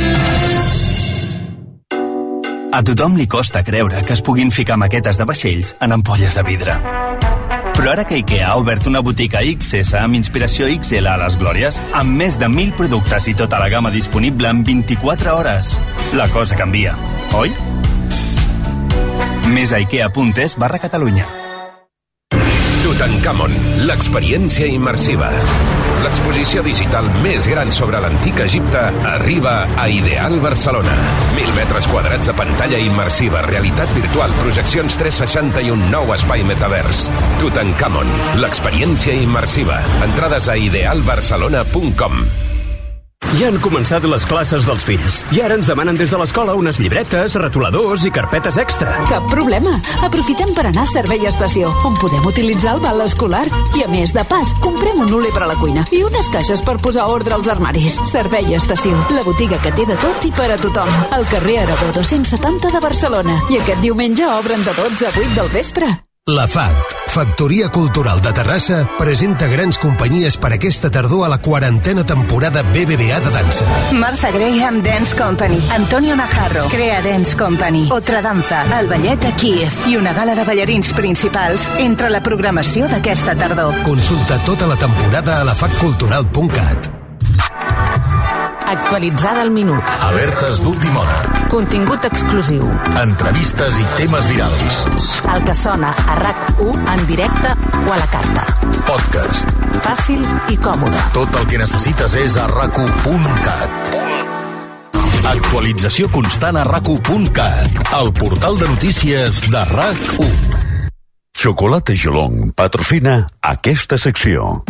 A tothom li costa creure que es puguin ficar maquetes de vaixells en ampolles de vidre. Però ara que IKEA ha obert una botiga X S amb inspiració X L a les Glòries, amb més de mil productes i tota la gamma disponible en vint-i-quatre hores, la cosa canvia, oi? Més a ikea.es barra Catalunya. Tutankamon, l'experiència immersiva. L'exposició digital més gran sobre l'antic Egipte arriba a Ideal Barcelona. Mil metres quadrats de pantalla immersiva, realitat virtual, projeccions tres seixanta i un nou espai metavers. Tutankamon, l'experiència immersiva. Entrades a ideal barcelona punt com. Ja han començat les classes dels fills i ara ens demanen des de l'escola unes llibretes, retoladors i carpetes extra. Cap problema. Aprofitem per anar a Servei Estació, on podem utilitzar el val escolar. I a més, de pas, comprem un oler per a la cuina i unes caixes per posar ordre als armaris. Servei Estació, la botiga que té de tot i per a tothom. Al carrer Aragó dos-cents setanta de Barcelona. I aquest diumenge obren de dotze a vuit del vespre. La F A C, Factoria Cultural de Terrassa, presenta grans companyies per aquesta tardor a la quarantena temporada B B V A de dansa. Martha Graham Dance Company, Antonio Najarro, Crea Dance Company, Otra Danza, el ballet a Kíev i una gala de ballarins principals entre la programació d'aquesta tardor. Consulta tota la temporada a la fac cultural punt cat. Actualitzada al minut. Alertes d'última hora. Contingut exclusiu. Entrevistes i temes virals. El que sona a RAC u en directe o a la carta. Podcast. Fàcil i còmode. Tot el que necessites és a rac u punt cat. Actualització constant a rac u punt cat, el portal de notícies de RAC u. Xocolata Geelong patrocina aquesta secció.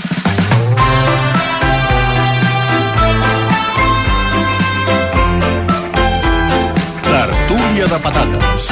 Tertúlia de patates.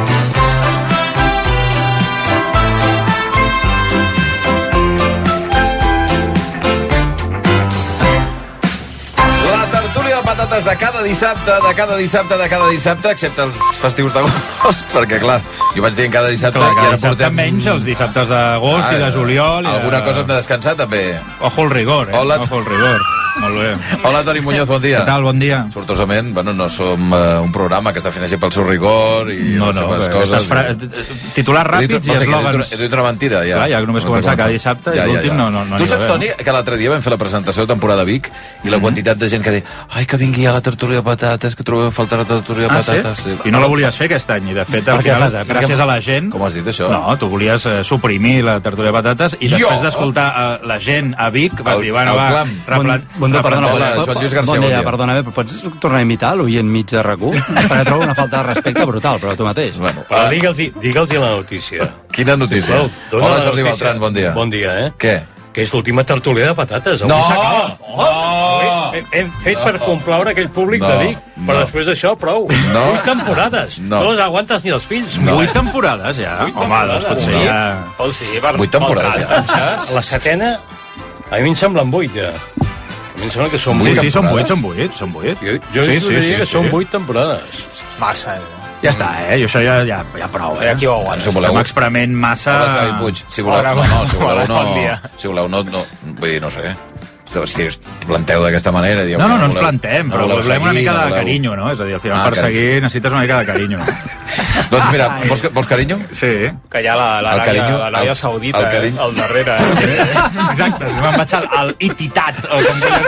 La tertúlia de patates de cada dissabte, de cada dissabte, de cada dissabte, excepte els festius d'agost, perquè clar, jo vaig dir en cada dissabte Clar, i cada ara dissabte portem... menys els dissabtes d'agost Ah, i de juliol. I Alguna de... cosa hem de descansar, també. Ojo el rigor, eh? Hola. Ojo el rigor. Molt bé. Hola, Toni Muñoz, bon dia. Què tal, bon dia? Sortosament, bueno, no som uh, un programa que es defineixi pel seu rigor i No, les no, seves bé, coses. estàs fra... Titulars ràpids i eslògans. He dit una mentida, ja. Clar, ja només començar cada dissabte i l'últim no, no, no Tu anirà saps, bé, Toni, que l'altre dia vam fer la presentació de temporada a Vic i la quantitat de gent que deia ai, que vingui a la tertúlia de patates, que trobem a faltar la tertúlia de Ah, patates. sí? I no la volies fer aquest any, i de fet, al Per què final, fas, eh? Per gràcies què- a la gent... Com has dit, això? No, tu volies eh, suprimir la tertúlia de patates i Jo? després d'escoltar eh, la gent a Vic vas El- dir, bueno, el va... clam. replan- Bon, bon dia, perdona, Hola, pot- Joan Lluís pot- García, bon bon dia, dia. perdona, bé, però pots tornar a imitar l'oient mig de RAC u? Perquè trobo una falta de respecte brutal, però tu mateix. Bueno, Però digue'ls-hi digue'ls la notícia. Quina notícia? Dona Hola, la Jordi notícia. Beltran, bon dia. Bon dia, eh? Què? Que és l'última tertúlia de patates. Avui No! s'acaba. No! Hem, hem fet per complaure aquell públic No, de Vic, però no. després d'això, prou. No. Vuit temporades. No. No les aguantes ni els fills. Vuit temporades, ja? Home, doncs potser Vuit? ja... Oh, sí, per, Vuit temporades, pel ja. ja. La setena, a mi em semblen vuit, ja. A mi em sembla que són Sí, vuit sí, són vuit, temporades. són vuit, són vuit. Jo, jo sí, sí, diria que són vuit temporades. Massa, ja està, eh? Jo això ja, ja, ja prou, eh? Aquí ho aguanto. Si voleu- Estem experiment massa... Hola, Xavi Puig. Si voleu, Hola, no, no, si voleu, hola, no, bon dia. si voleu, no, no, vull dir, no sé. Si us planteu d'aquesta manera... Dieu No, que no, no ens voleu- plantem, però voleu volem una seguir, mica no de voleu- carinyo, no? És a dir, al final Ah, per carinyo. seguir necessites una mica de carinyo. Doncs mira, vols, vols carinyo? Sí. Que hi ha la- El carinyo, l'Aràbia el- Saudita el carinyo. eh, al darrere. Eh? Exacte, me'n vaig al, al ititat. O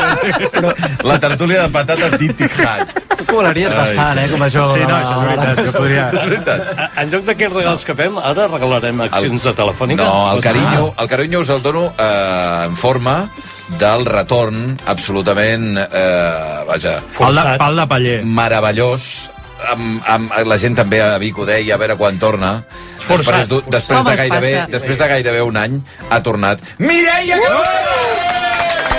com La tertúlia de patates d'Itihat. Tu colaries bastant, eh, com això. Sí, no, això és veritat, jo podria... És veritat. En lloc d'aquests regals que fem, ara regalarem accions de telefònica. No, el carinyo, el carinyo us el dono eh, en forma del retorn absolutament, eh, vaja... Pal de, pal de paller. Meravellós. Amb, amb, la gent també a Vic ho deia, a veure quan torna. Forçat, Després, d'un- forçat. després, Com de es gairebé, passa? després de gairebé un any ha tornat Mireia Garolera!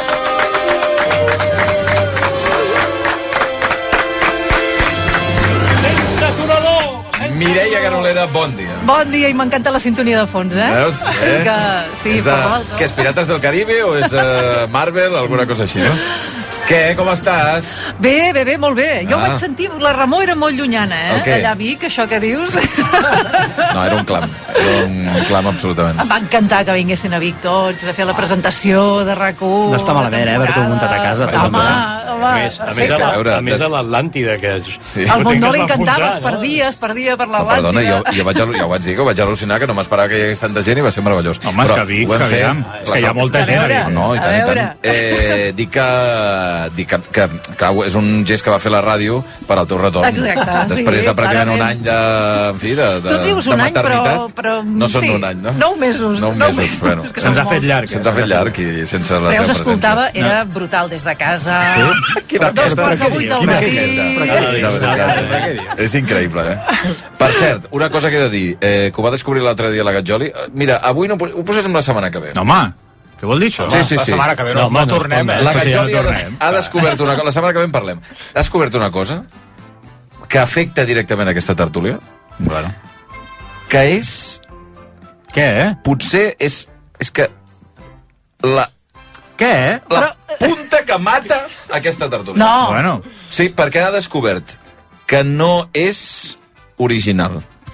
Sense aturador! Mireia Garolera, bon dia. Bon dia, i m'encanta la sintonia de fons, eh? Veus? Eh? Que, sí, és de, per volta. què és, Pirates del Caribe o és uh, Marvel, alguna cosa així, no? Què, com estàs? Bé, bé, bé, molt bé. Jo Ah. vaig sentir, la Ramó era molt llunyana, eh? El què? Allà a Vic, això que dius. No, era un clam. Era un clam, absolutament. Em va encantar que vinguessin a Vic tots a fer la presentació de RAC u. No està malament, eh, haver-t'ho muntat a casa. Home, home, A més, a més, perfecte. a, a veure, a més des- de l'Atlàntida, que és... Sí. Al Montnó li es va encantava, enfonsar, es perdia, es perdia per No, perdona, l'Atlàntida. jo, jo, vaig, al- ja ho vaig dir, que ho vaig al·lucinar, que no m'esperava que hi hagués tanta gent i va ser meravellós. Home, és que a Vic, ho vam que fer, aviam, és que hi ha la- molta gent a Vic. No, no, i A tant, i veure. tant. Eh, dic que, dic que, que, que és un gest que va fer la ràdio per al teu retorn. Exacte, sí, Després de pràcticament un clarament. any de, en fi, de, de, Tu dius de un any, però, maternitat. però... No són sí, un any, no? Nou mesos. Nou nou mesos, bueno. És que Se'ns són ha fet molts. llarg. Se'ns ha fet llarg i sense la Però ja us seva escoltava, presència. era brutal des de casa. Quina Dos queda. quarts de vuit del Quina matí. queda. És increïble, eh? Per cert, una cosa que he de dir, eh, que ho va descobrir l'altre dia la Gatjoli. Eh, Mira, avui no, ho posarem la setmana que ve. No, home, què vol dir això? Sí, sí, sí. La setmana que ve no, no, no tornem, eh? La Pues ja Gatjoli no ha, des tornem. ha descobert una cosa, la setmana que ve en parlem, ha descobert una cosa que afecta directament aquesta tertúlia, Bueno. que és... Què, eh? Potser és... És que la... Què? La punta que mata aquesta tertúlia. No. Bueno. Sí, perquè ha descobert que no és original.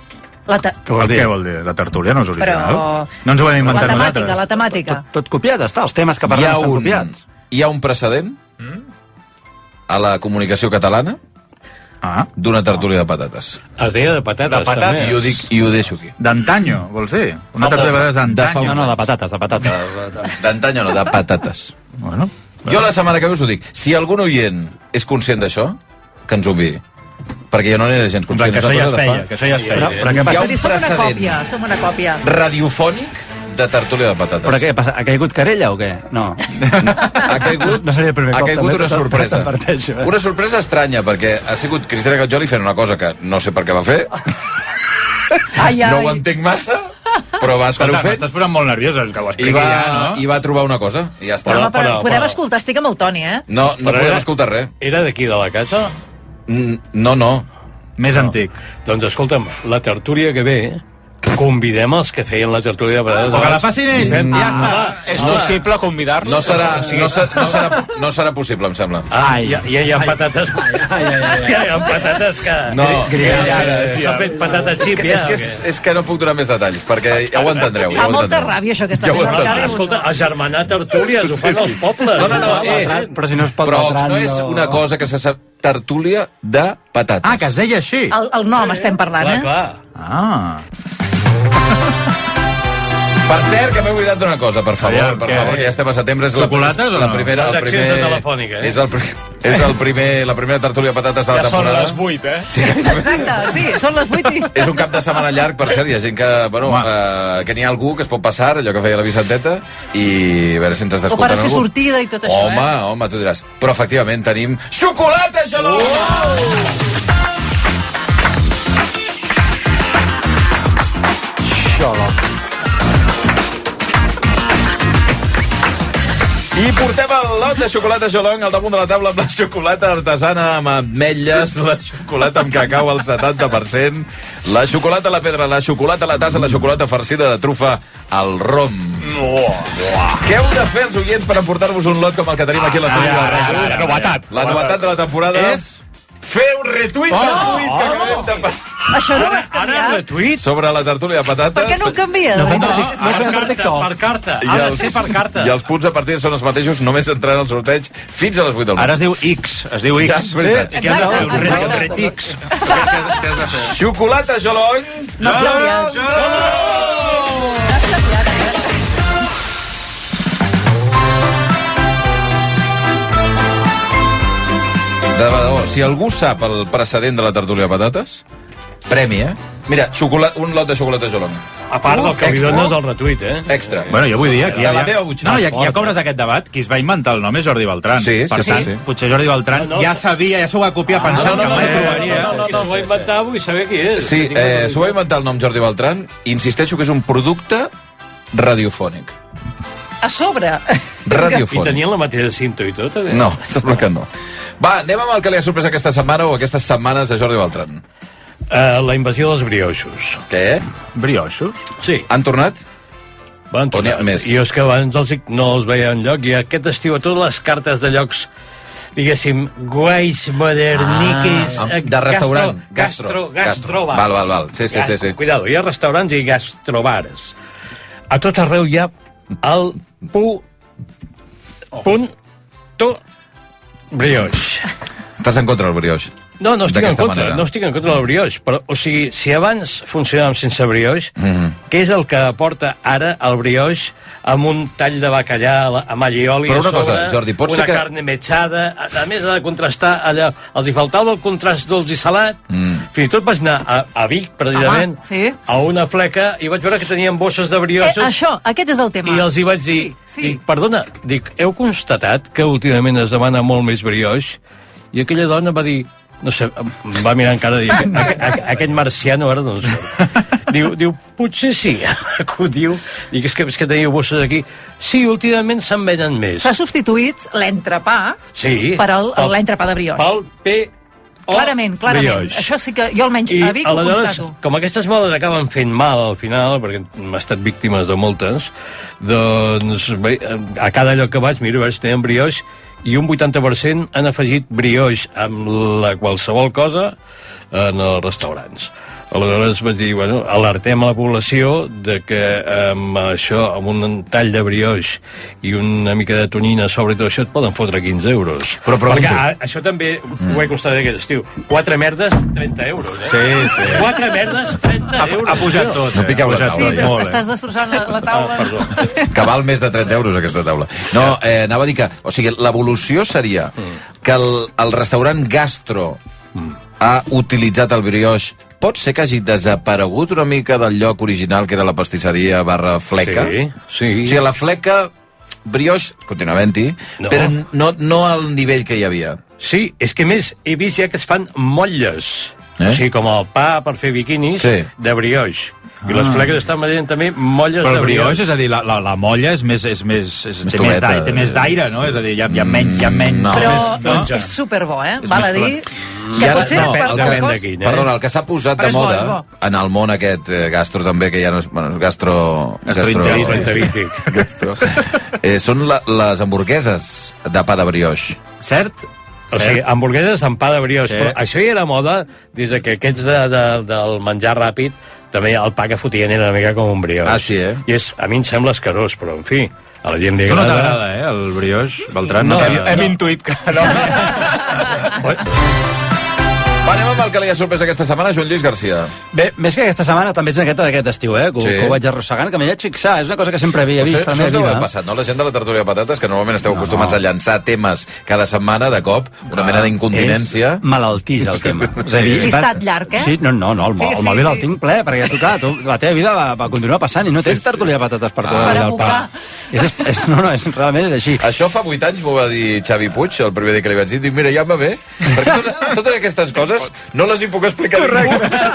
La ta... Què vol dir? Què vol dir? La tertúlia no és original? Però... No ens ho hem inventat la temàtica, nosaltres. La temàtica, Tot, tot copiat està, els temes que parlem estan copiats. Hi ha un precedent a la comunicació catalana ah. d'una tertúlia de patates. Es deia de patates, de patates. també. I ho, dic, I ho deixo aquí. D'antanyo, vols dir? Una tertúlia de patates d'antanyo. No, no, de patates, de patates. D'antanyo no, de patates. Bueno, jo la setmana que ve us ho dic. Si algun oient és conscient d'això, que ens ho enviï. Perquè jo no n'era gens conscient. Que això ja es feia, que això ja es feia. Però, però què passa? Hi ha un som una còpia, som una còpia. Radiofònic de tertúlia de patates. Però què passa? Ha caigut querella o què? No. Ha caigut, no seria el primer ha cop. caigut una sorpresa. Eh? Una sorpresa estranya, perquè ha sigut Cristina Cajoli fent una cosa que no sé per què va fer. Ai, ai. No ho entenc massa, però va estar-ho fent. M'estàs posant molt nerviosa, que ho I expliqui va, ja, no? I va trobar una cosa, i ja està. Però, però, però, podem però... escoltar, estic amb el Toni, eh? No, no Però podem era- escoltar res. Era d'aquí, de la casa? No, no. Més antic. Doncs escolta'm, la tertúlia que ve, convidem els que feien la tertúlia de patates. O que la facin ells. Fem- Ja està. És possible convidar-los? No serà, no, serà, no, serà, no serà possible, em sembla. Ai, ja, ja hi ha patates... Ja hi ha patates que... No, grillades. S'ha fet patata és xip, que, ja. és, que és, és que no puc donar més detalls, perquè ja ho entendreu. Ja Fa ho molta entendreu. ràbia, això, que està Ja ho fent el entendreu. Xavi. Escolta, agermanar tertúlies, ho fan els pobles. No, no, no, eh, Però si no es pot però Beltran, no és una cosa que se sap tertúlia de patates. Ah, que es deia així. El, el nom estem parlant, Clar, eh? clar. Ah. Per cert, que m'he oblidat d'una cosa, per favor, Aviam, per què? favor, que ja estem a setembre. És la, Xocolates o la no? primera, Les el accions primer, de Telefònica, eh? És, el, pri- és el primer, la primera tertúlia de patates de la Ja són temporada. les vuit, eh? Sí, Exacte, sí, són les vuit i... és un cap de setmana llarg, per cert, hi ha gent que, bueno, eh, que n'hi ha algú que es pot passar, allò que feia la Vicenteta, i a veure si ens està escoltant Operació algú. sortida i tot això, home, eh? home, tu diràs. Però, efectivament, tenim xocolata geló! I portem el lot de xocolata Jolong al damunt de la taula amb la xocolata artesana amb ametlles, la xocolata amb cacau al setanta per cent, la xocolata a la pedra, la xocolata a la tassa, la xocolata farcida de trufa al rom. Què heu de fer els oients per emportar-vos un lot com el que tenim aquí a l'estudi de la ràdio? La novetat. La novetat de la temporada És... fer un retuit Oh, del tuit que acabem de passar Això no ho has Ara canviat? retuit? sobre la tertúlia de patates. Per què no ho canvies? No, de no, veritat? no, Per fem per carta, TikTok. per carta. I Ha de els, ser per carta. I els punts a partir són els mateixos, només entraran al sorteig fins a les vuit del matí. Ara es diu X, es diu Ja, X. és veritat. I què has de fer? Un Exacte, re- exacte. retix. Què has de fer? Xocolata Jolong. No has canviat. De debò, si algú sap el precedent de la tertúlia de patates, premi, eh? Mira, xocolata, un lot de xocolata Jolong. A part del que li Extra. dones del retuit, eh? Extra. Bueno, jo vull dir, aquí De la ja, meva butxaca. no, ja, ja cobres aquest debat, qui es va inventar el nom és Jordi Beltran. Sí, per sí, tant, sí, sí. potser Jordi Beltran No, no, ja no. sabia, ja s'ho va copiar pensant no, no, que mai no, no, trobaria. No, no, no, s'ho va inventar, vull saber qui és. Sí, eh, s'ho va inventar el nom Jordi Beltran. Insisteixo que és un producte radiofònic. A sobre. I Radiofònic. tenien la mateixa cinta i tot, eh? No, sembla que no. Va, anem amb el que li ha sorprès aquesta setmana o aquestes setmanes de Jordi Beltran. Uh, la invasió dels brioixos. Què? Brioixos? Sí. Han tornat? Van On hi ha tornar. més? I és que abans els, no els veia enlloc, i aquest estiu a totes les cartes de llocs, diguéssim, guais, moderniquis... Ah, eh, de restaurant. Gastro, gastro, gastro, bar. Val, val, val. Sí, sí, sí, sí. Cuidado, hi ha restaurants i gastrobars. A tot arreu hi ha el pu... punt... to... brioix. Estàs en contra del brioix? No, no estic en D'aquesta contra, manera. no estic en contra del brioix, però, o sigui, si abans funcionàvem sense brioix, Mm -hmm. què és el que aporta ara el brioix amb un tall de bacallà a la- amb all i oli Però una a sobre, cosa, Jordi, pot ser una que- carn metjada, a, a més ha de contrastar allà, els hi faltava el contrast dolç i salat, Mm. fins i tot vaig anar a, a Vic, precisament, Home, sí. a una fleca, i vaig veure que tenien bosses de Eh, brioixos, això, aquest és el tema. i els hi vaig dir, Sí, sí. dic, perdona, dic, heu constatat que últimament es demana molt més brioix? I aquella dona va dir, no sé, em va mirar encara i dir, "Aqu- aqu- aquest marciano ara d'on surt?" Diu, diu, potser sí, que ho diu. Dic, és que, és que teniu bosses aquí. Sí, últimament se'n venen més. S'ha substituït l'entrepà Sí. per el- Pel- l'entrepà de brioix. Pel P o Clarament, clarament. brioix. Això sí que jo almenys I a Vic ho aleshores, constato. com aquestes modes acaben fent mal al final, perquè hem estat víctimes de moltes, doncs bé, a cada lloc que vaig, miro, a veure si tenen brioix, i un vuitanta per cent han afegit brioix amb la qualsevol cosa en els restaurants. Aleshores vaig dir, bueno, alertem a la població de que amb això, amb un tall de brioix i una mica de tonyina sobre tot això et poden fotre quinze euros. Però pregunto. Perquè a, això també mm. ho he costat aquest estiu. Quatre merdes, trenta euros, eh? Sí, sí. Quatre merdes, trenta ha, euros. Ha pujat tot. No piqueu la taula. Sí, ja. Estàs destrossant la, la taula. Ah, perdó. Que val més de trenta euros aquesta taula. No, eh, anava a dir que, o sigui, l'evolució seria que el, el restaurant Gastro ha utilitzat el brioix. Pot ser que hagi desaparegut una mica del lloc original, que era la pastisseria barra fleca? Sí, sí. O sigui, la fleca, brioix, continua havent-hi, No. però no, no al nivell que hi havia. Sí, és que més he vist ja que es fan motlles. Eh? O sigui, com el pa per fer biquinis Sí. de brioix. I Ah. les fleques estan venent també molles Però de el brioix, brioix. és a dir, la, la, la molla és més, és més, és, Més té, més tubeta. d'aire, té més d'aire, no? És a dir, hi ha, hi ha menys... Hi ha menys No. Però més, no? és, és superbo, eh? És Val a més dir flat. que I ara- potser no, per el que qualque ven cosa... d'aquí. eh? Perdona, el que s'ha posat Però de és bo, moda és bo. en el món aquest eh, gastro també, que ja no és... Bueno, és gastro... Gastroenterític. gastro. Eh, són la, les hamburgueses de pa de brioix. Cert? O sigui, hamburgueses amb pa de brioix. Sí. Però això ja era moda des de que aquests de, de, del menjar ràpid també el pa que fotien era una mica com un brioix. Ah, sí, eh? I és, a mi em sembla escarós, però en fi, a la gent li Tu no agrada. t'agrada, eh, el brioix, Beltran? No, No, no, hem no. intuït que no. Va, anem amb el que li ha sorprès aquesta setmana, Joan Lluís Garcia. Bé, més que aquesta setmana, també és una miqueta d'aquest estiu, eh? Que, Sí. sí. que ho vaig arrossegant, que m'hi vaig fixar. És una cosa que sempre havia vist Això, a la això us meva deu haver vida. passat, no? La gent de la tertúlia de patates, que normalment esteu No, acostumats no. a llançar temes cada setmana, de cop, una mena d'incontinència. És malaltís, el tema. És a dir, Llistat llarg, eh? Sí, no, no, no el, Sí, sí, sí, el mòbil sí. el tinc ple, perquè tu, clar, tu, la teva vida va, va continuar passant i no tens tertúlia de patates per Ah. tota la vida Per al pa. abocar. És, és, no, no, és, realment és així. Això fa vuit anys m'ho va dir Xavi Puig, el primer dia que li vaig dir. Dic, mira, ja em va bé, perquè totes, totes aquestes coses no les hi puc explicar a ningú.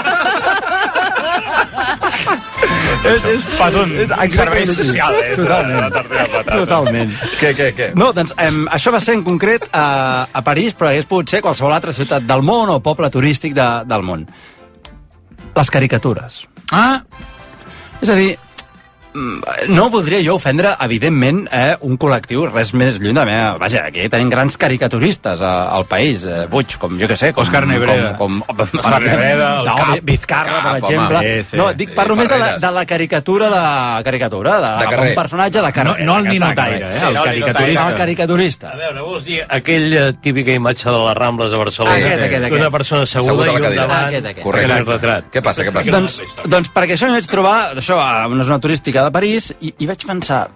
és, és, Fas un és servei exactament social, així. eh, Totalment. la tertúlia de patates. Totalment. Què, què, què? No, doncs em, això va ser en concret a, a París, però hagués pogut ser qualsevol altra ciutat del món o poble turístic de, del món. Les caricatures. Ah, És a dir, mm, no voldria jo ofendre, evidentment, eh, un col·lectiu, res més lluny de mi. Vaja, aquí tenim grans caricaturistes a, al país. Eh, Puig, com jo que sé, com... Òscar Nebreda. Com, com, com, Nebreda, el no, Cap. Vizcarra, Cap, per exemple. home. Sí, sí. No, dic, parlo Eh, més de la, Ferreres. de la caricatura de caricatura, de, De carrer. un personatge de carrer. No- no el que està ninotaire, carrer. eh, el no, caricaturista. El caricaturista. A veure, vols dir aquella típica imatge de les Rambles de Barcelona? Aquest, aquest, aquest. Una persona asseguda Assegut a la i un cadira. davant. Aquest, aquest. Correcte. Aquell retrat. Què passa, què passa? Doncs, doncs perquè això em vaig trobar això, a una zona turística de París i, i vaig pensar,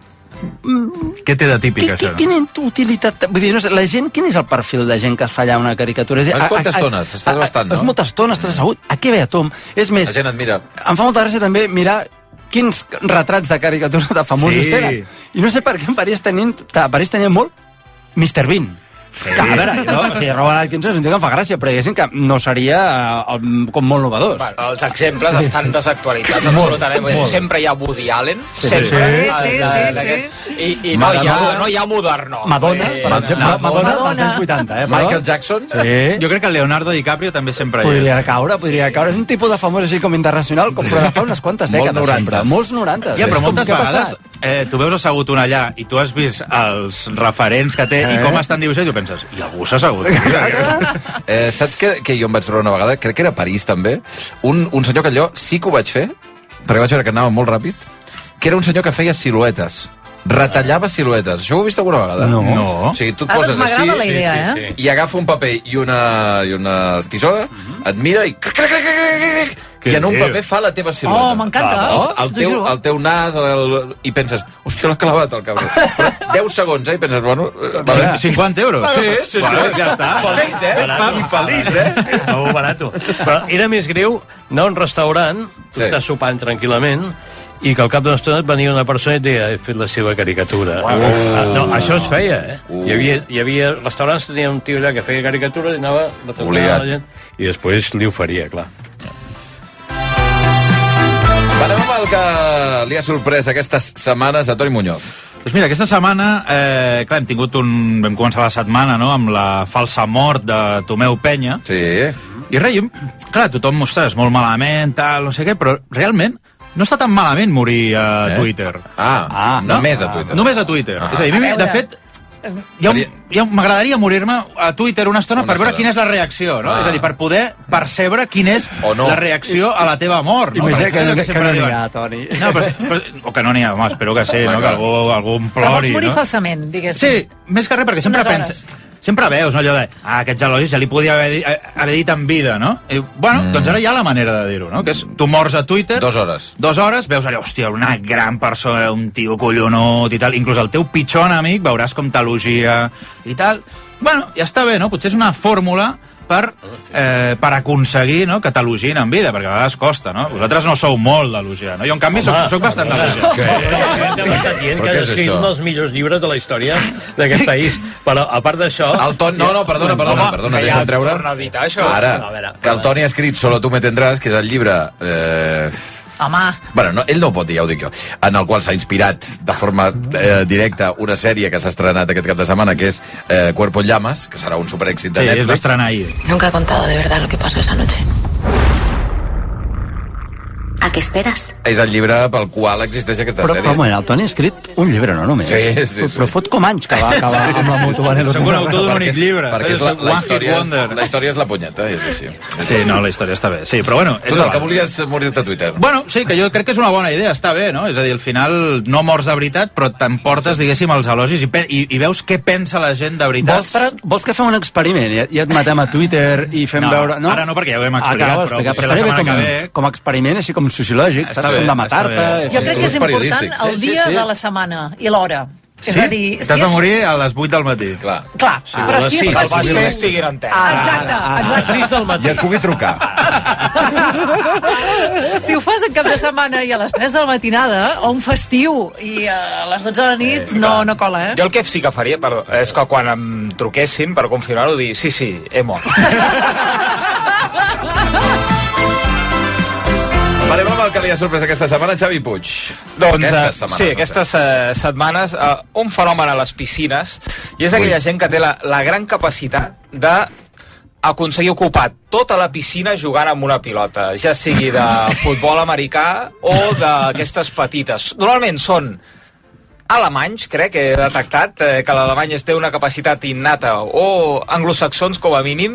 què té de típic, Qui, qui, això? quina utilitat... Vull dir, no sé, la gent, quin és el perfil de gent que es fa allà una caricatura? És, a dir, Fas a- quanta a- estona? Estàs bastant, no? És molta estona, estàs assegut. A què ve a tom? És més, La gent et mira. em fa molta gràcia també mirar quins retrats de caricatura de famosos Sí. tenen. I no sé per què a París tenien, a París tenien molt mister Bean. Sí. Que, a veure, no, o sigui, Robert Atkinson és un tio que em fa gràcia, però diguéssim que no seria eh, el, com molt novedós. Bueno, els exemples estan desactualitzats absolutament. Vull dir, sempre hi ha Woody Allen, Sí, sempre. sí, sí, Eh, sí, d'aquest- I, i no, hi ha, no hi ha modernó. Madonna, Eh, per exemple, Madonna. Madonna, dels anys vuitanta, eh? però- Michael Jackson? Sí. Jo crec que el Leonardo DiCaprio també sempre hi és. Podria caure, podria caure. És un tipus de famós així com internacional, com però de fa unes quantes Molt dècades. norantes. Sempre. Molts norantes. Ja, És però com moltes què ha vegades passat? eh, tu veus assegut un allà i tu has vist els referents que té Eh? i com estan dibuixats i tu penses, i algú s'ha assegut. Eh, saps que, que jo em vaig veure una vegada, crec que era a París també, un, un senyor que allò sí que ho vaig fer, perquè vaig veure que anava molt ràpid, que era un senyor que feia siluetes. Retallava siluetes. Això ho heu vist alguna vegada? No. No. O sigui, tu et Ah, poses doncs així m'agrada la idea, sí, eh? i agafa un paper i una, i una tisora, et mira i... cric, cric, cric, cric, cric, Què I en un dius? paper fa la teva silueta. Oh, m'encanta. El, Oh, el, t'ho teu, juro. el teu nas, el, i penses, hòstia, l'ha clavat el cabró. Però deu segons, eh? I penses, bueno... Vale. cinquanta euros? Sí, sí, sí. Bueno, ja està. Feliç, eh? Barato. I feliç, eh? Molt barato. Però era més greu anar a un restaurant, tu Sí. estàs sopant tranquil·lament, i que al cap d'una estona et venia una persona i et deia, he fet la seva caricatura. Uau. Ah, no, això es feia, eh? Uh. Hi, havia, hi havia restaurants que tenien un tio allà que feia caricatura i anava retratant Obligat. la gent, i després li ho faria, clar. Va, anem amb el que li ha sorprès aquestes setmanes a Toni Muñoz. Doncs mira, aquesta setmana, eh, clar, hem tingut un... Vam començar la setmana, no?, amb la falsa mort de Tomeu Penya. Sí. I res, jo, clar, tothom, ostres, molt malament, tal, no sé què, però realment no està tan malament morir a Eh? Twitter. Ah, ah només a Twitter. Només a Twitter. Ah. És a dir, a mi, A veure. de fet, Jo, jo m'agradaria morir-me a Twitter una estona per veure quina és la reacció, no? Ah. És a dir, per poder percebre quina és no. la reacció a la teva mort. No? Imagina que, que, que no n'hi diuen. ha, Toni. No, però, però, o que no n'hi ha, home, espero que sí, no? Que algú, algú em Però vols plori, morir no? falsament, diguéssim. Sí, més que res, perquè sempre Unes penses... Sempre veus, no, allò de, ah, aquests elogis ja li podia haver, dit, haver dit en vida, no? I, bueno, mm. doncs ara hi ha la manera de dir-ho, no? Que és, tu mors a Twitter... Dos hores. Dos hores, veus allò, hòstia, una gran persona, un tio collonut i tal, inclús el teu pitjor enemic veuràs com t'elogia i tal. Bueno, ja està bé, no? Potser és una fórmula per, eh, per aconseguir, no?, que t'elogin en vida, perquè a vegades costa, no? Vosaltres no sou molt d'elogiar, no? Jo, en canvi, soc, soc bastant d'elogiar. M'està dient que has escrit un dels millors llibres de la història d'aquest país. Però, a part d'això... El Ton... No, no, perdona, perdona, Home, perdona, que ja deixa'm ens treure... torna a editar, això. Ara, A veure, que el Toni ha escrit Solo tu me tendràs, que és el llibre... Eh... Home... Bueno, no, ell no ho pot dir, ja ho dic jo. En el qual s'ha inspirat de forma eh, directa una sèrie que s'ha estrenat aquest cap de setmana, que és eh, Cuerpo en llamas, que serà un superèxit de Sí, Netflix. es va estrenar ahir. Nunca he contado de verdad lo que pasó esa noche. ¿A qué esperas? És el llibre pel qual existeix aquesta Però, sèrie. però, moment, el Toni ha escrit un llibre, no només. Sí, sí, sí. Però fot com anys que va acabar amb la Motobanero. Soc un autor d'un únic llibre. Perquè és la, Soc la, one hit història és, wonder. la història és la punyeta, és així. Sí, no, la història està bé. Sí, però bueno... És Total, igual. que volies morir-te a Twitter. Bueno, sí, que jo crec que és una bona idea, està bé, no? És a dir, al final no mors de veritat, però t'emportes, diguéssim, els elogis i, pe- i, i veus què pensa la gent de veritat. Vols, per, vols que fem un experiment? I, i et matem a Twitter i fem No, veure... ara no, perquè ja ho hem explicat, Acabo però d'explicar, potser la estaria bé setmana com, que ve- com a experiment, així com sociològic, Està saps? bé, Com de està matar-te... bé. Jo crec que és important el Sí, sí, dia sí. de la setmana i l'hora. Sí? És a dir, T'has de morir a les vuit del matí. Clar. Clar, Sí, però a les si és sis. que... El bàsquet estiguin en temps. Ah, exacte, exacte. sis del matí. I et pugui trucar. Si ho fas en cap de setmana i a les tres de la matinada, o un festiu i a les dotze de la nit, no, no cola, eh? Jo el que sí que faria, perdó, és que quan em truquessin per confirmar-ho, dir, sí, sí, he mort. Vale, vam al que li ha sorprès aquesta setmana, Xavi Puig. Doncs, Aquestes eh, setmanes, sí, no aquestes eh, setmanes, eh, un fenomen a les piscines, i és aquella gent que té la, la gran capacitat de aconseguir ocupar tota la piscina jugant amb una pilota, ja sigui de futbol americà o d'aquestes petites. Normalment són alemanys, crec que he detectat eh, que l'alemany té una capacitat innata, o anglosaxons com a mínim,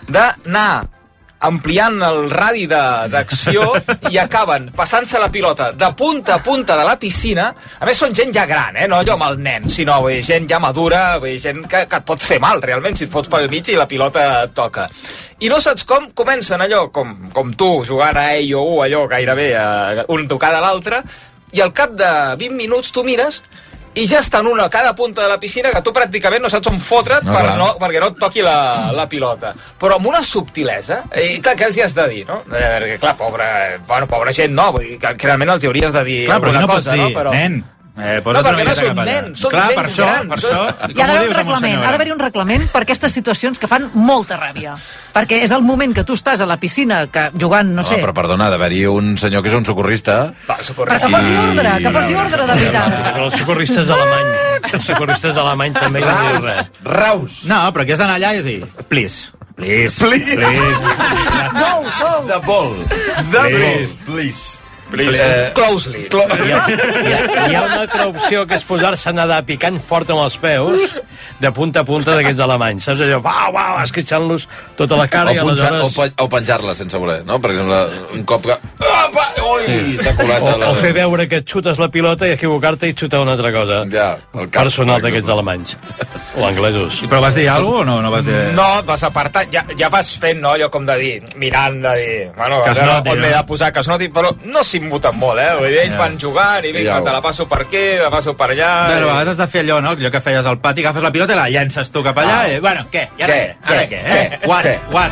d'anar ampliant el radi de- d'acció i acaben passant-se la pilota de punta a punta de la piscina. A més, són gent ja gran, eh? No allò amb el nen, sinó vull dir, gent ja madura, vull dir, gent que, que et pot fer mal, realment, si et fots pel mig i la pilota et toca. I no saps com, comencen allò, com, com tu, jugant a ell o u, allò gairebé, eh, un tocant a l'altre, i al cap de vint minuts tu mires i ja estan una a cada punta de la piscina que tu pràcticament no saps on fotre't No, per clar. no, perquè no et toqui la, la pilota. Però amb una subtilesa, i clar, què els hi has de dir, no? Eh, perquè, clar, pobra, bueno, pobra gent no, vull dir que realment els hi hauries de dir Clar, però alguna no pots cosa, dir, no? Però... nen, eh, No, posa't perquè una no miqueta és un cap allà. nen, són Clar, gent per això, gran, per són- això. Hi ha Com ho d'haver un dius, reglament, senyora? ha d'haver un reglament per aquestes situacions que fan molta ràbia. Perquè és el moment que tu estàs a la piscina que jugant, no sé... Home, però perdona, ha d'haver-hi un senyor que és un socorrista. Va, Però que posi ordre, que posi ordre de veritat. Però els socorristes alemany, els socorristes alemany també hi no diuen res. Raus! No, però aquí has d'anar allà i és dir, please, please, Please. please. Go, go! De bol. De Please. bol. Please. Please. Eh, Closely. Clo Hi ha, hi, ha, hi ha una altra opció que és posar-se a nedar picant fort amb els peus de punta a punta d'aquests alemanys. Saps allò? Uau, uau, esquitxant-los tota la cara o, i punxa, o, aleshores... pe- o penjar-la sense voler, no? Per exemple, un cop que... Opa! Ui! S'ha colat O, a la... o fer veure que et xutes la pilota i equivocar-te i xutar una altra cosa. Ja, el cap. Personal d'aquests alemanys. O anglesos. I però vas dir alguna cosa o no? No vas dir... No, et vas apartar, ja, ja vas fent, no?, allò com de dir, mirant, de dir, bueno, Que es a veure noti, on no? m'he de posar, que es noti, però no s'immuten molt, eh? Vull dir, ells Ja. van jugant i vinga, Ja. te la passo per aquí, te la passo per allà... Però a i- vegades has de fer allò, no? Allò que feies al pati, agafes la pilota i la llences tu cap allà Ah. i, bueno, què? I ara Què? què? Ara Què? què? Eh? Què? What? Què? What?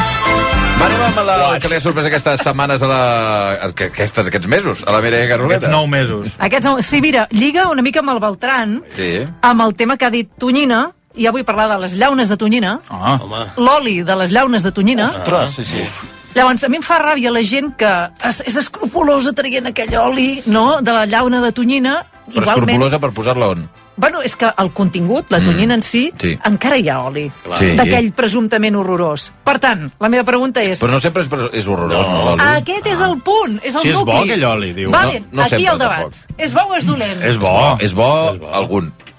Va, anem amb la, el que li ha sorprès aquestes setmanes a la... que- Aquestes, aquests mesos, a la Mireia Garoleta. Aquests nou mesos. Aquests no... Sí, mira, lliga una mica amb el Beltran, Sí. amb el tema que ha dit Tonyina, i ja vull parlar de les llaunes de Tonyina, Ah. Home. l'oli de les llaunes de Tonyina. Ostres, sí, sí. Llavors, a mi em fa ràbia la gent que és, és escrupulosa traient aquell oli, no?, de la llauna de Tonyina. Però escrupulosa per posar-la on? Bueno, és que el contingut, la tonyina en si, sí. encara hi ha oli. Sí. D'aquell presumptament horrorós. Per tant, la meva pregunta és... Però no sempre és, és horrorós, no, l'oli? Aquest és el punt, és el Sí, és bo nucli. aquell oli, diu. Vale, No- no aquí sempre, el debat. tampoc. És bo o és dolent? És bo. És bo, algun.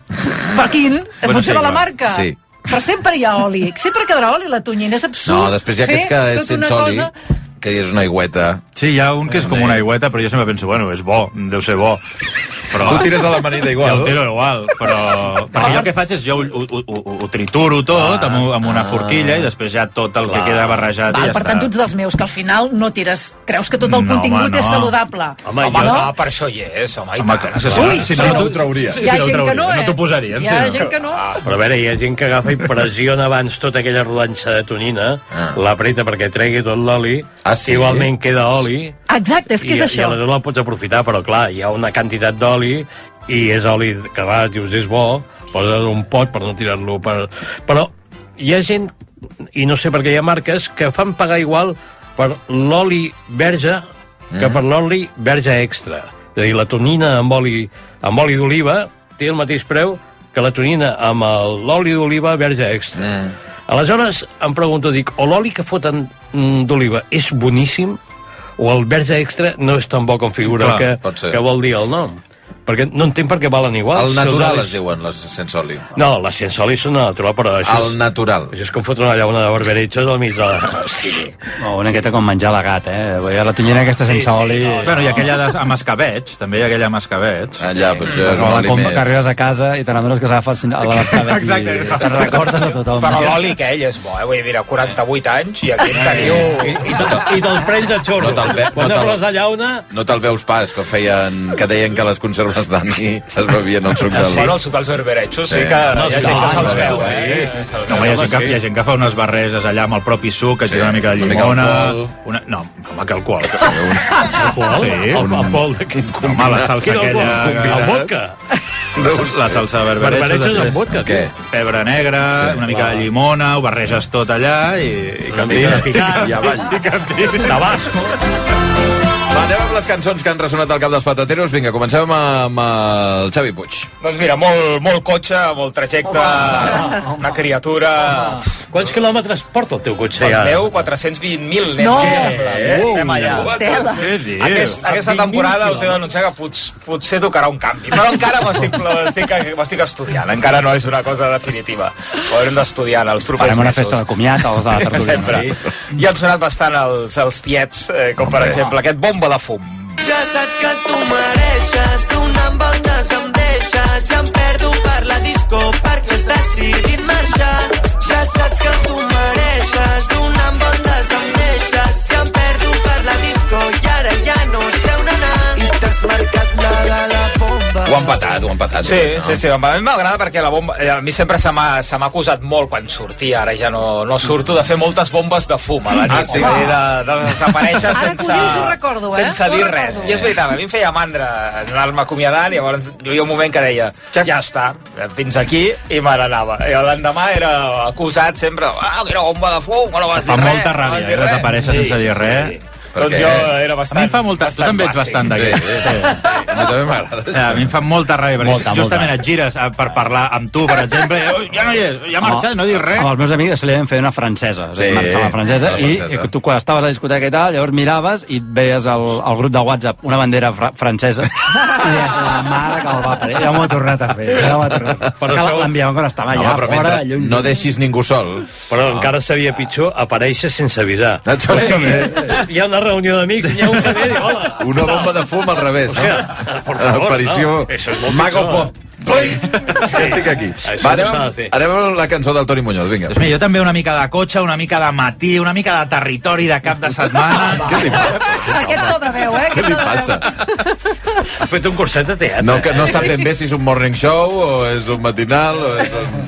Per quin? En Bueno, funció sí, de la clar. marca. Sí. Però sempre hi ha oli. Sempre quedarà oli a la tonyina. És absurd. No, després hi ha aquests que fer és tota una sense oli, cosa- que és una aigüeta. Sí, hi ha un que és com una aigüeta, però jo sempre penso, bueno, és bo, deu ser bo. Però... Tu tires a l'amanida igual. Jo ho tiro igual, però... Perquè jo el que faig és, jo ho, ho, ho, ho trituro tot Ah, amb, amb una ah. forquilla i després ja tot el Clar. que queda barrejat Val, i ja per està. tant, tu ets dels meus, que al final no tires... Creus que tot el No, contingut home, és no. saludable. Home, no? no, per això hi és, home, i Home, tant. que, si, Ui, si, sí, no, no t'ho trauria. Hi ha Si no ho gent que trauria, no, eh? No t'ho posarien. Hi si ha no. gent que no. Però a veure, hi ha gent que agafa i pressiona abans tota aquella rodanxa de tonina, Ah. l'apreta perquè tregui tot l'oli, Ah, sí? igualment queda oli, Exacte, és que i, és i això. aleshores la pots aprofitar, però clar, hi ha una quantitat d'oli i és oli que va, dius, és bo, poses un pot per no tirar-lo per... Però hi ha gent, i no sé per què hi ha marques, que fan pagar igual per l'oli verge que per l'oli verge extra. És a dir, la tonina amb oli, amb oli d'oliva té el mateix preu que la tonina amb el- l'oli d'oliva verge extra. Mm. Aleshores, em pregunto, dic, o l'oli que foten mm, d'oliva és boníssim, o el verge extra no és tan bo com figura Clar, pot que, ser. que vol dir el nom. Perquè no entenc per què valen igual. El Si els natural olis- es diuen, les sense oli. No, les sense oli són natural, però això El natural. Això és com fotre una llauna de barberitxos al mig de la... Sí. O una miqueta com menjar la gat, eh? Vull dir, la tonyina aquesta sense oli... Bueno, i aquella de, amb escabets, també hi ha aquella amb escabets. Allà, potser és O un la oli compra més. que arribes a casa i te n'adones que s'agafa a l'escavet Exacte. i te'n recordes a tothom. Però l'oli aquell és bo, eh? Vull dir, mira, quaranta-vuit anys i aquí en teniu... I, i, te- i te'l prens de xorro. No te'l ve- Quan no te'l- obres la llauna... No te'l veus pas, que feien, que deien que les conserves d'ani es bevien el suc del... Bueno, el suc dels berberechos sí Sí. que No, hi ha sí, gent que no, se'ls sí, veu, sí, eh? sí, sí. No, home, hi, ha gent que, hi ha gent que fa unes barreses allà amb el propi suc, que Sí, tira una mica de una mica llimona... d'alcohol. Una... No, home, que alcohol. Alcohol? Sí, el, un- el bol de quin Home, la salsa Quin alcohol? aquella... El vodka. La, la salsa de berberechos, Berberechos amb vodka, Què? pebre negre, Sí, una mica va. de llimona, ho barreges tot allà i... i Una cantines. mica picant. I avall. I cantines. Tabasco. Va, anem amb les cançons que han ressonat al cap dels patateros. Vinga, comencem amb el Xavi Puig. Doncs mira, molt, molt cotxe, molt trajecte, una criatura... Quants quilòmetres porta el teu cotxe El ja? meu, quatre cents vint mil, anem, No. anem, anem allà. Tela. Què dius? Aquest, aquesta temporada us he d'anunciar que pot, potser tocarà un canvi, però encara m'estic m'estic- m'estic estudiant, encara no és una cosa definitiva. Ho haurem d'estudiar en els propers Farem una mesos. festa de comiat, els de la tertúlia. Sempre. I han sonat bastant els, els tiets, eh, com per exemple aquest bomba de fum. Ja saps que tu mereixes, donant voltes em deixes i em perdo per la disco perquè has decidit marxar. Ja saps que tu mereixes, donant voltes em deixes i em perdo per la disco i ara ja no sé on anar. I t'has marcat la de la bomba. Ho han patat, ho han patat. Sí, sí, sí, a mi m'agrada perquè la bomba, eh, a mi sempre se m'ha se m'ha acusat molt quan sortia, ara ja no, no surto, de fer moltes bombes de fum a la nit, Ah, sí? Vull dir, de, de desaparèixer Ara que ho sense, dius ho recordo, eh? sense Ho dir recordo. res. I és veritat, a mi em feia mandra anar-me acomiadant i llavors hi havia un moment que deia, ja, ja està, fins aquí, i me n'anava. I l'endemà era acusat sempre, ah, que era bomba de fum, no vas dir Fa res. molta no vas ràbia, dir eh, res. desaparèixer sense dir res. Doncs Perquè- jo era bastant... A mi em fa molta... Tu també ets bastant Sí, d'aquest. sí. A mi també m'agrada. Eh, a mi em fa molta ràbia, perquè Molta, justament molta. et gires eh, per parlar amb tu, per exemple, i, ja no hi és, ja ha marxat, no dius res. Amb els meus amics se li vam fer una francesa. Sí, Sí, marxar a la francesa. la I, francesa. I tu quan estaves a la discoteca i tal, llavors miraves i et veies al, al grup de WhatsApp una bandera fra francesa. I deies, la mare que el va parir. Ja m'ho ha tornat a fer. Ja m'ho ha tornat a fer. Però Que això- l'enviaven quan estava allà, Home, però fora, mentre lluny. no deixis ningú sol. Però encara seria pitjor aparèixer sense avisar. Això O sigui, sí. hi ha una reunió d'amics, hi ha un que ve i diu, hola. Una bomba de fum al revés, no? Hòstia, por favor, Aparició no. Eso és molt Mago pitjor. Pop. Sí, estic aquí. Això Va, no anem, s'ha de amb- fer. anem amb la cançó del Toni Muñoz, vinga. Doncs mira, jo també una mica de cotxe, una mica de matí, una mica de territori de cap de setmana. Què li passa? Aquest to de veu, eh? Què li passa? Ha fet un curset de teatre. No, que no sap ben bé si és un morning show o és un matinal o és un...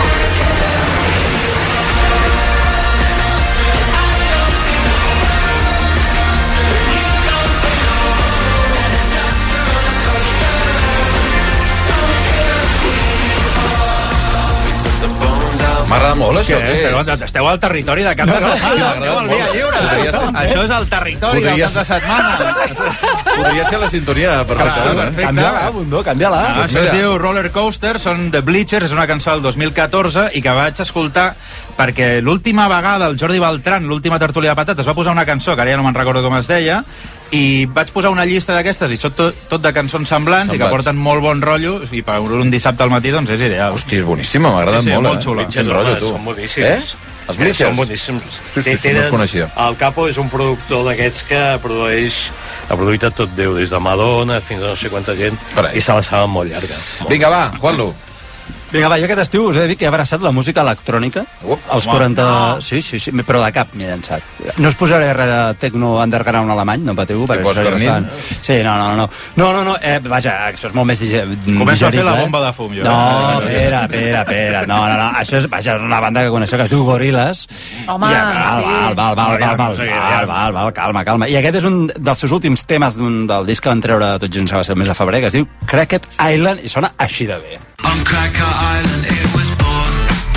M'agrada molt, això. Què Què és? és? Però esteu al territori de cap de no, setmana. m'agrada Esteu al molt. Via Lliure. Podria ser. Això és el territori del Podria cap de setmana. Podria ser la sintonia perfectament. eh? perfecte. Canvia-la, Bundó, canvia-la. Ah, Doncs això es mira. diu Roller Coaster, són The Bleachers, és una cançó del dos mil catorze i que vaig escoltar perquè l'última vegada el Jordi Beltran, l'última tertúlia de patates, va posar una cançó, que ara ja no me'n recordo com es deia, i vaig posar una llista d'aquestes i tot, tot de cançons semblants, semblants i que porten molt bon rotllo, i per un dissabte al matí doncs és ideal. Hosti, és boníssima, m'ha agradat sí, sí, molt, molt eh? xula. Quin rotllo, tu. Són boníssims. Eh? Els Bleachers? Són boníssims. Hosti, sí, sí, no els coneixia. El Capo és un productor d'aquests que produeix ha produït a tot Déu, des de Madonna fins a no sé quanta gent, i se la saben molt llarga. Vinga, va, Juanlu. Vinga, va, jo aquest estiu us he de dir que he abraçat la música electrònica. Uh, als quaranta... No. Sí, sí, sí, però de cap m'he llançat. No us posaré res de tecno underground alemany, no patiu. Tipus Carnin? Sí, no, no, no. No, no, no, eh, vaja, això és molt més digerible. Començo a fer la bomba de fum, jo. No, espera, espera, espera. No, no, no, això és, vaja, és una banda que coneixeu que es diu Gorillaz. Home, I, val, sí. val, val, val, val, val, val, val, val, calma, calma. I aquest és un dels seus últims temes d'un, del disc que van treure tots junts, va ser el mes de febrer, que es diu Cracked Island, i sona així de bé. On Cracker Island it was born,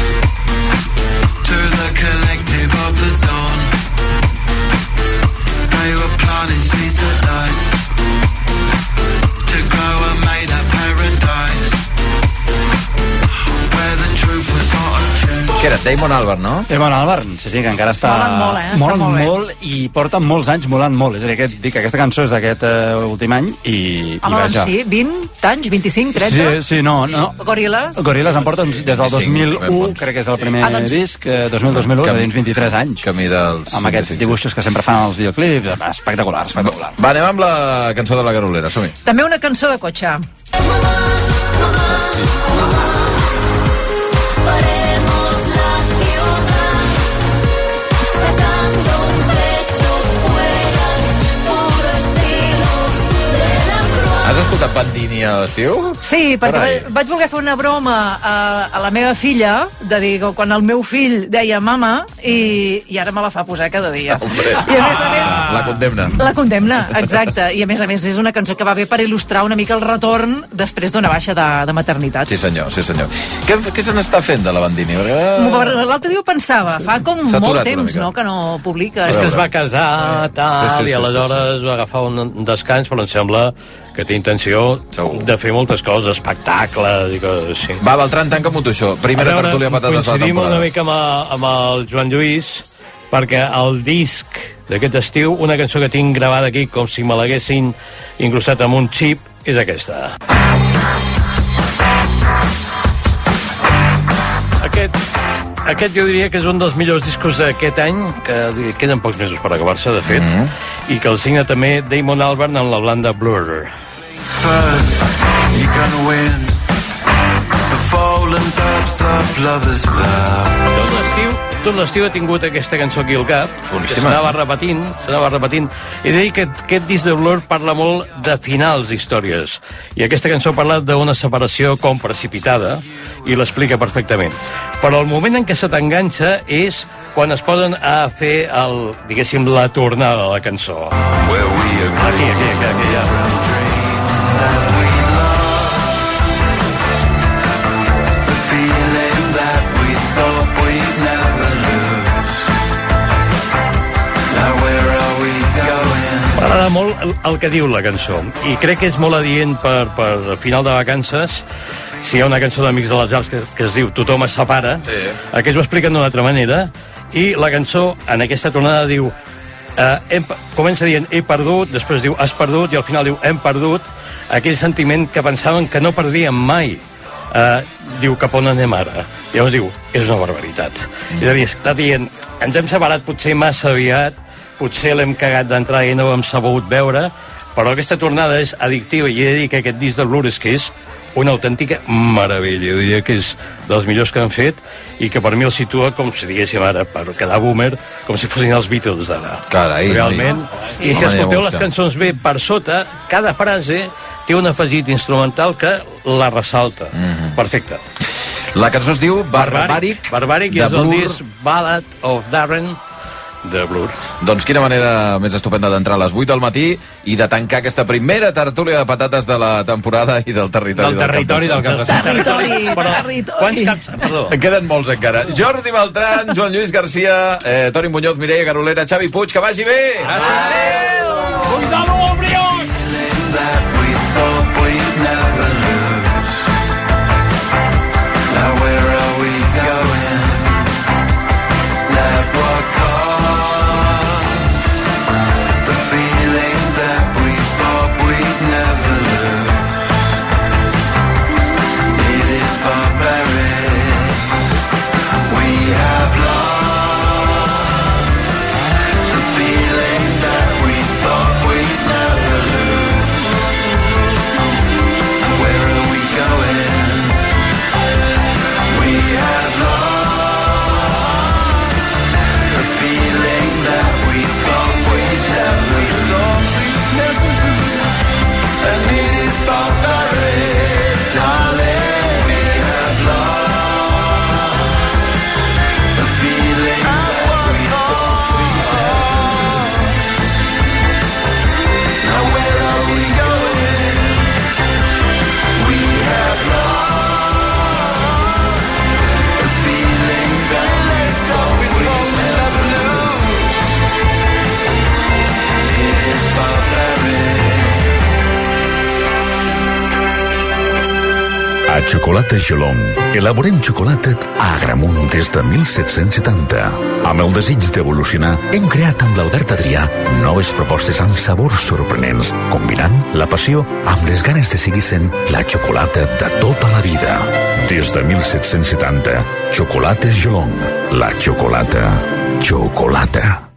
to the collective of the zone. They were planting seeds of light to grow a made up paradise where the truth was not a tune. Què era? Damon Albarn, no? Damon Albarn, sí, sí, que encara està... Molen molt, eh? Està Molen molt bé. molt i porten molts anys molant molt. És a dir, aquest, dic, aquesta cançó és d'aquest uh, últim any i, i Home, vaja. sí, vint anys, vint-i-cinc, trenta. Sí, sí, no, no. Gorillaz. Gorillaz en porten des del dos mil u, crec que és el primer Ah, doncs- disc, eh, dos mil dos mil u, Camí- de dins vint-i-tres anys. Camí dels... Amb aquests dibuixos que sempre fan als videoclips, espectacular, espectacular. Va, anem amb la cançó de la Garolera, som-hi. També una cançó de cotxe. Has escoltat Bandini a l'estiu? Sí, perquè Carai. vaig, vaig voler fer una broma a, a la meva filla, de dir, que quan el meu fill deia mama, i, i ara me la fa posar cada dia. Hombre. I a més a més... La condemna. La condemna, exacte. I a més a més és una cançó que va bé per il·lustrar una mica el retorn després d'una baixa de, de maternitat. Sí, senyor, sí, senyor. Què, què se n'està fent de la Bandini? Perquè... L'altre dia ho pensava, fa com S'ha molt aturat una temps mica. no, que no publica. És que es va casar, tal, Sí, sí, sí, i aleshores sí, va agafar un descans, però em sembla que té intenció de fer moltes coses, espectacles i coses així. Va, Beltran, tanca-m'ho tu això. Primera A veure, tertúlia patates de la coincidim temporada. una mica amb, a- amb el Joan Lluís, perquè el disc d'aquest estiu, una cançó que tinc gravada aquí com si me l'haguessin incrustat amb un xip, és aquesta. Aquest, aquest jo diria que és un dels millors discos d'aquest any, que queden pocs mesos per acabar-se, de fet, Mhm. i que el signa també Damon Albarn en la blanda Blur. First, you're gonna win the fallen doves of lovers vow. Tot l'estiu, tot l'estiu he tingut aquesta cançó aquí al cap, que s'anava repetint, s'anava repetint, i he de dir que aquest disc de Blur parla molt de finals d'històries, i aquesta cançó parla d'una separació com precipitada, i l'explica perfectament. Però el moment en què se t'enganxa és quan es poden a fer, el, diguéssim, la tornada de la cançó. Aquí, aquí, aquí, aquí, ja. The feeling that we thought we'd never lose. Now where are we going? M'agrada molt el, el que diu la cançó, i crec que és molt adient per, per final de vacances. Si hi ha una cançó d'Amics de les Arts que, que es diu Tothom es separa, sí. Aquests ho expliquen d'una altra manera, i la cançó en aquesta tornada diu eh, hem, comença dient he perdut, després diu has perdut, i al final diu hem perdut, aquell sentiment que pensaven que no perdíem mai. Uh, diu cap on anem ara. Llavors diu, és una barbaritat. Mm. És a dir, està dient, ens hem separat potser massa aviat, potser l'hem cagat d'entrada i no ho hem sabut veure, però aquesta tornada és addictiva, i he de dir que aquest disc de Blur és que és una autèntica meravella. Jo diria que és dels millors que han fet, i que per mi el situa com si diguéssim ara, per quedar boomer, com si fossin els Beatles d'ara. Carai, realment. sí. I si Home, escolteu ja les busca. cançons bé per sota, cada frase té un afegit instrumental que la ressalta. Mhm. Perfecte. La cançó es diu Barbàric, Barbàric, i de és el Blur. disc Ballad of Darren de Blur. Doncs quina manera més estupenda d'entrar a les vuit del matí i de tancar aquesta primera tertúlia de patates de la temporada i del territori Del territori del cap de setmana. Territori, Però, territori. quants caps? Perdó. En queden molts encara. Jordi Beltran, Joan Lluís Garcia, eh, Toni Muñoz, Mireia Garolera, Xavi Puig, que vagi bé! Adéu! Cuidado, brión! That we thought we'd never lose. Now where are we going? Let what comes. The feelings that Xocolata Gelong. Elaborem xocolata a Agramunt des de mil set-cents setanta. Amb el desig d'evolucionar, hem creat amb l'Albert Adrià noves propostes amb sabors sorprenents, combinant la passió amb les ganes de seguir sent la xocolata de tota la vida. Des de mil set-cents setanta, Xocolates Gelong. La xocolata, xocolata.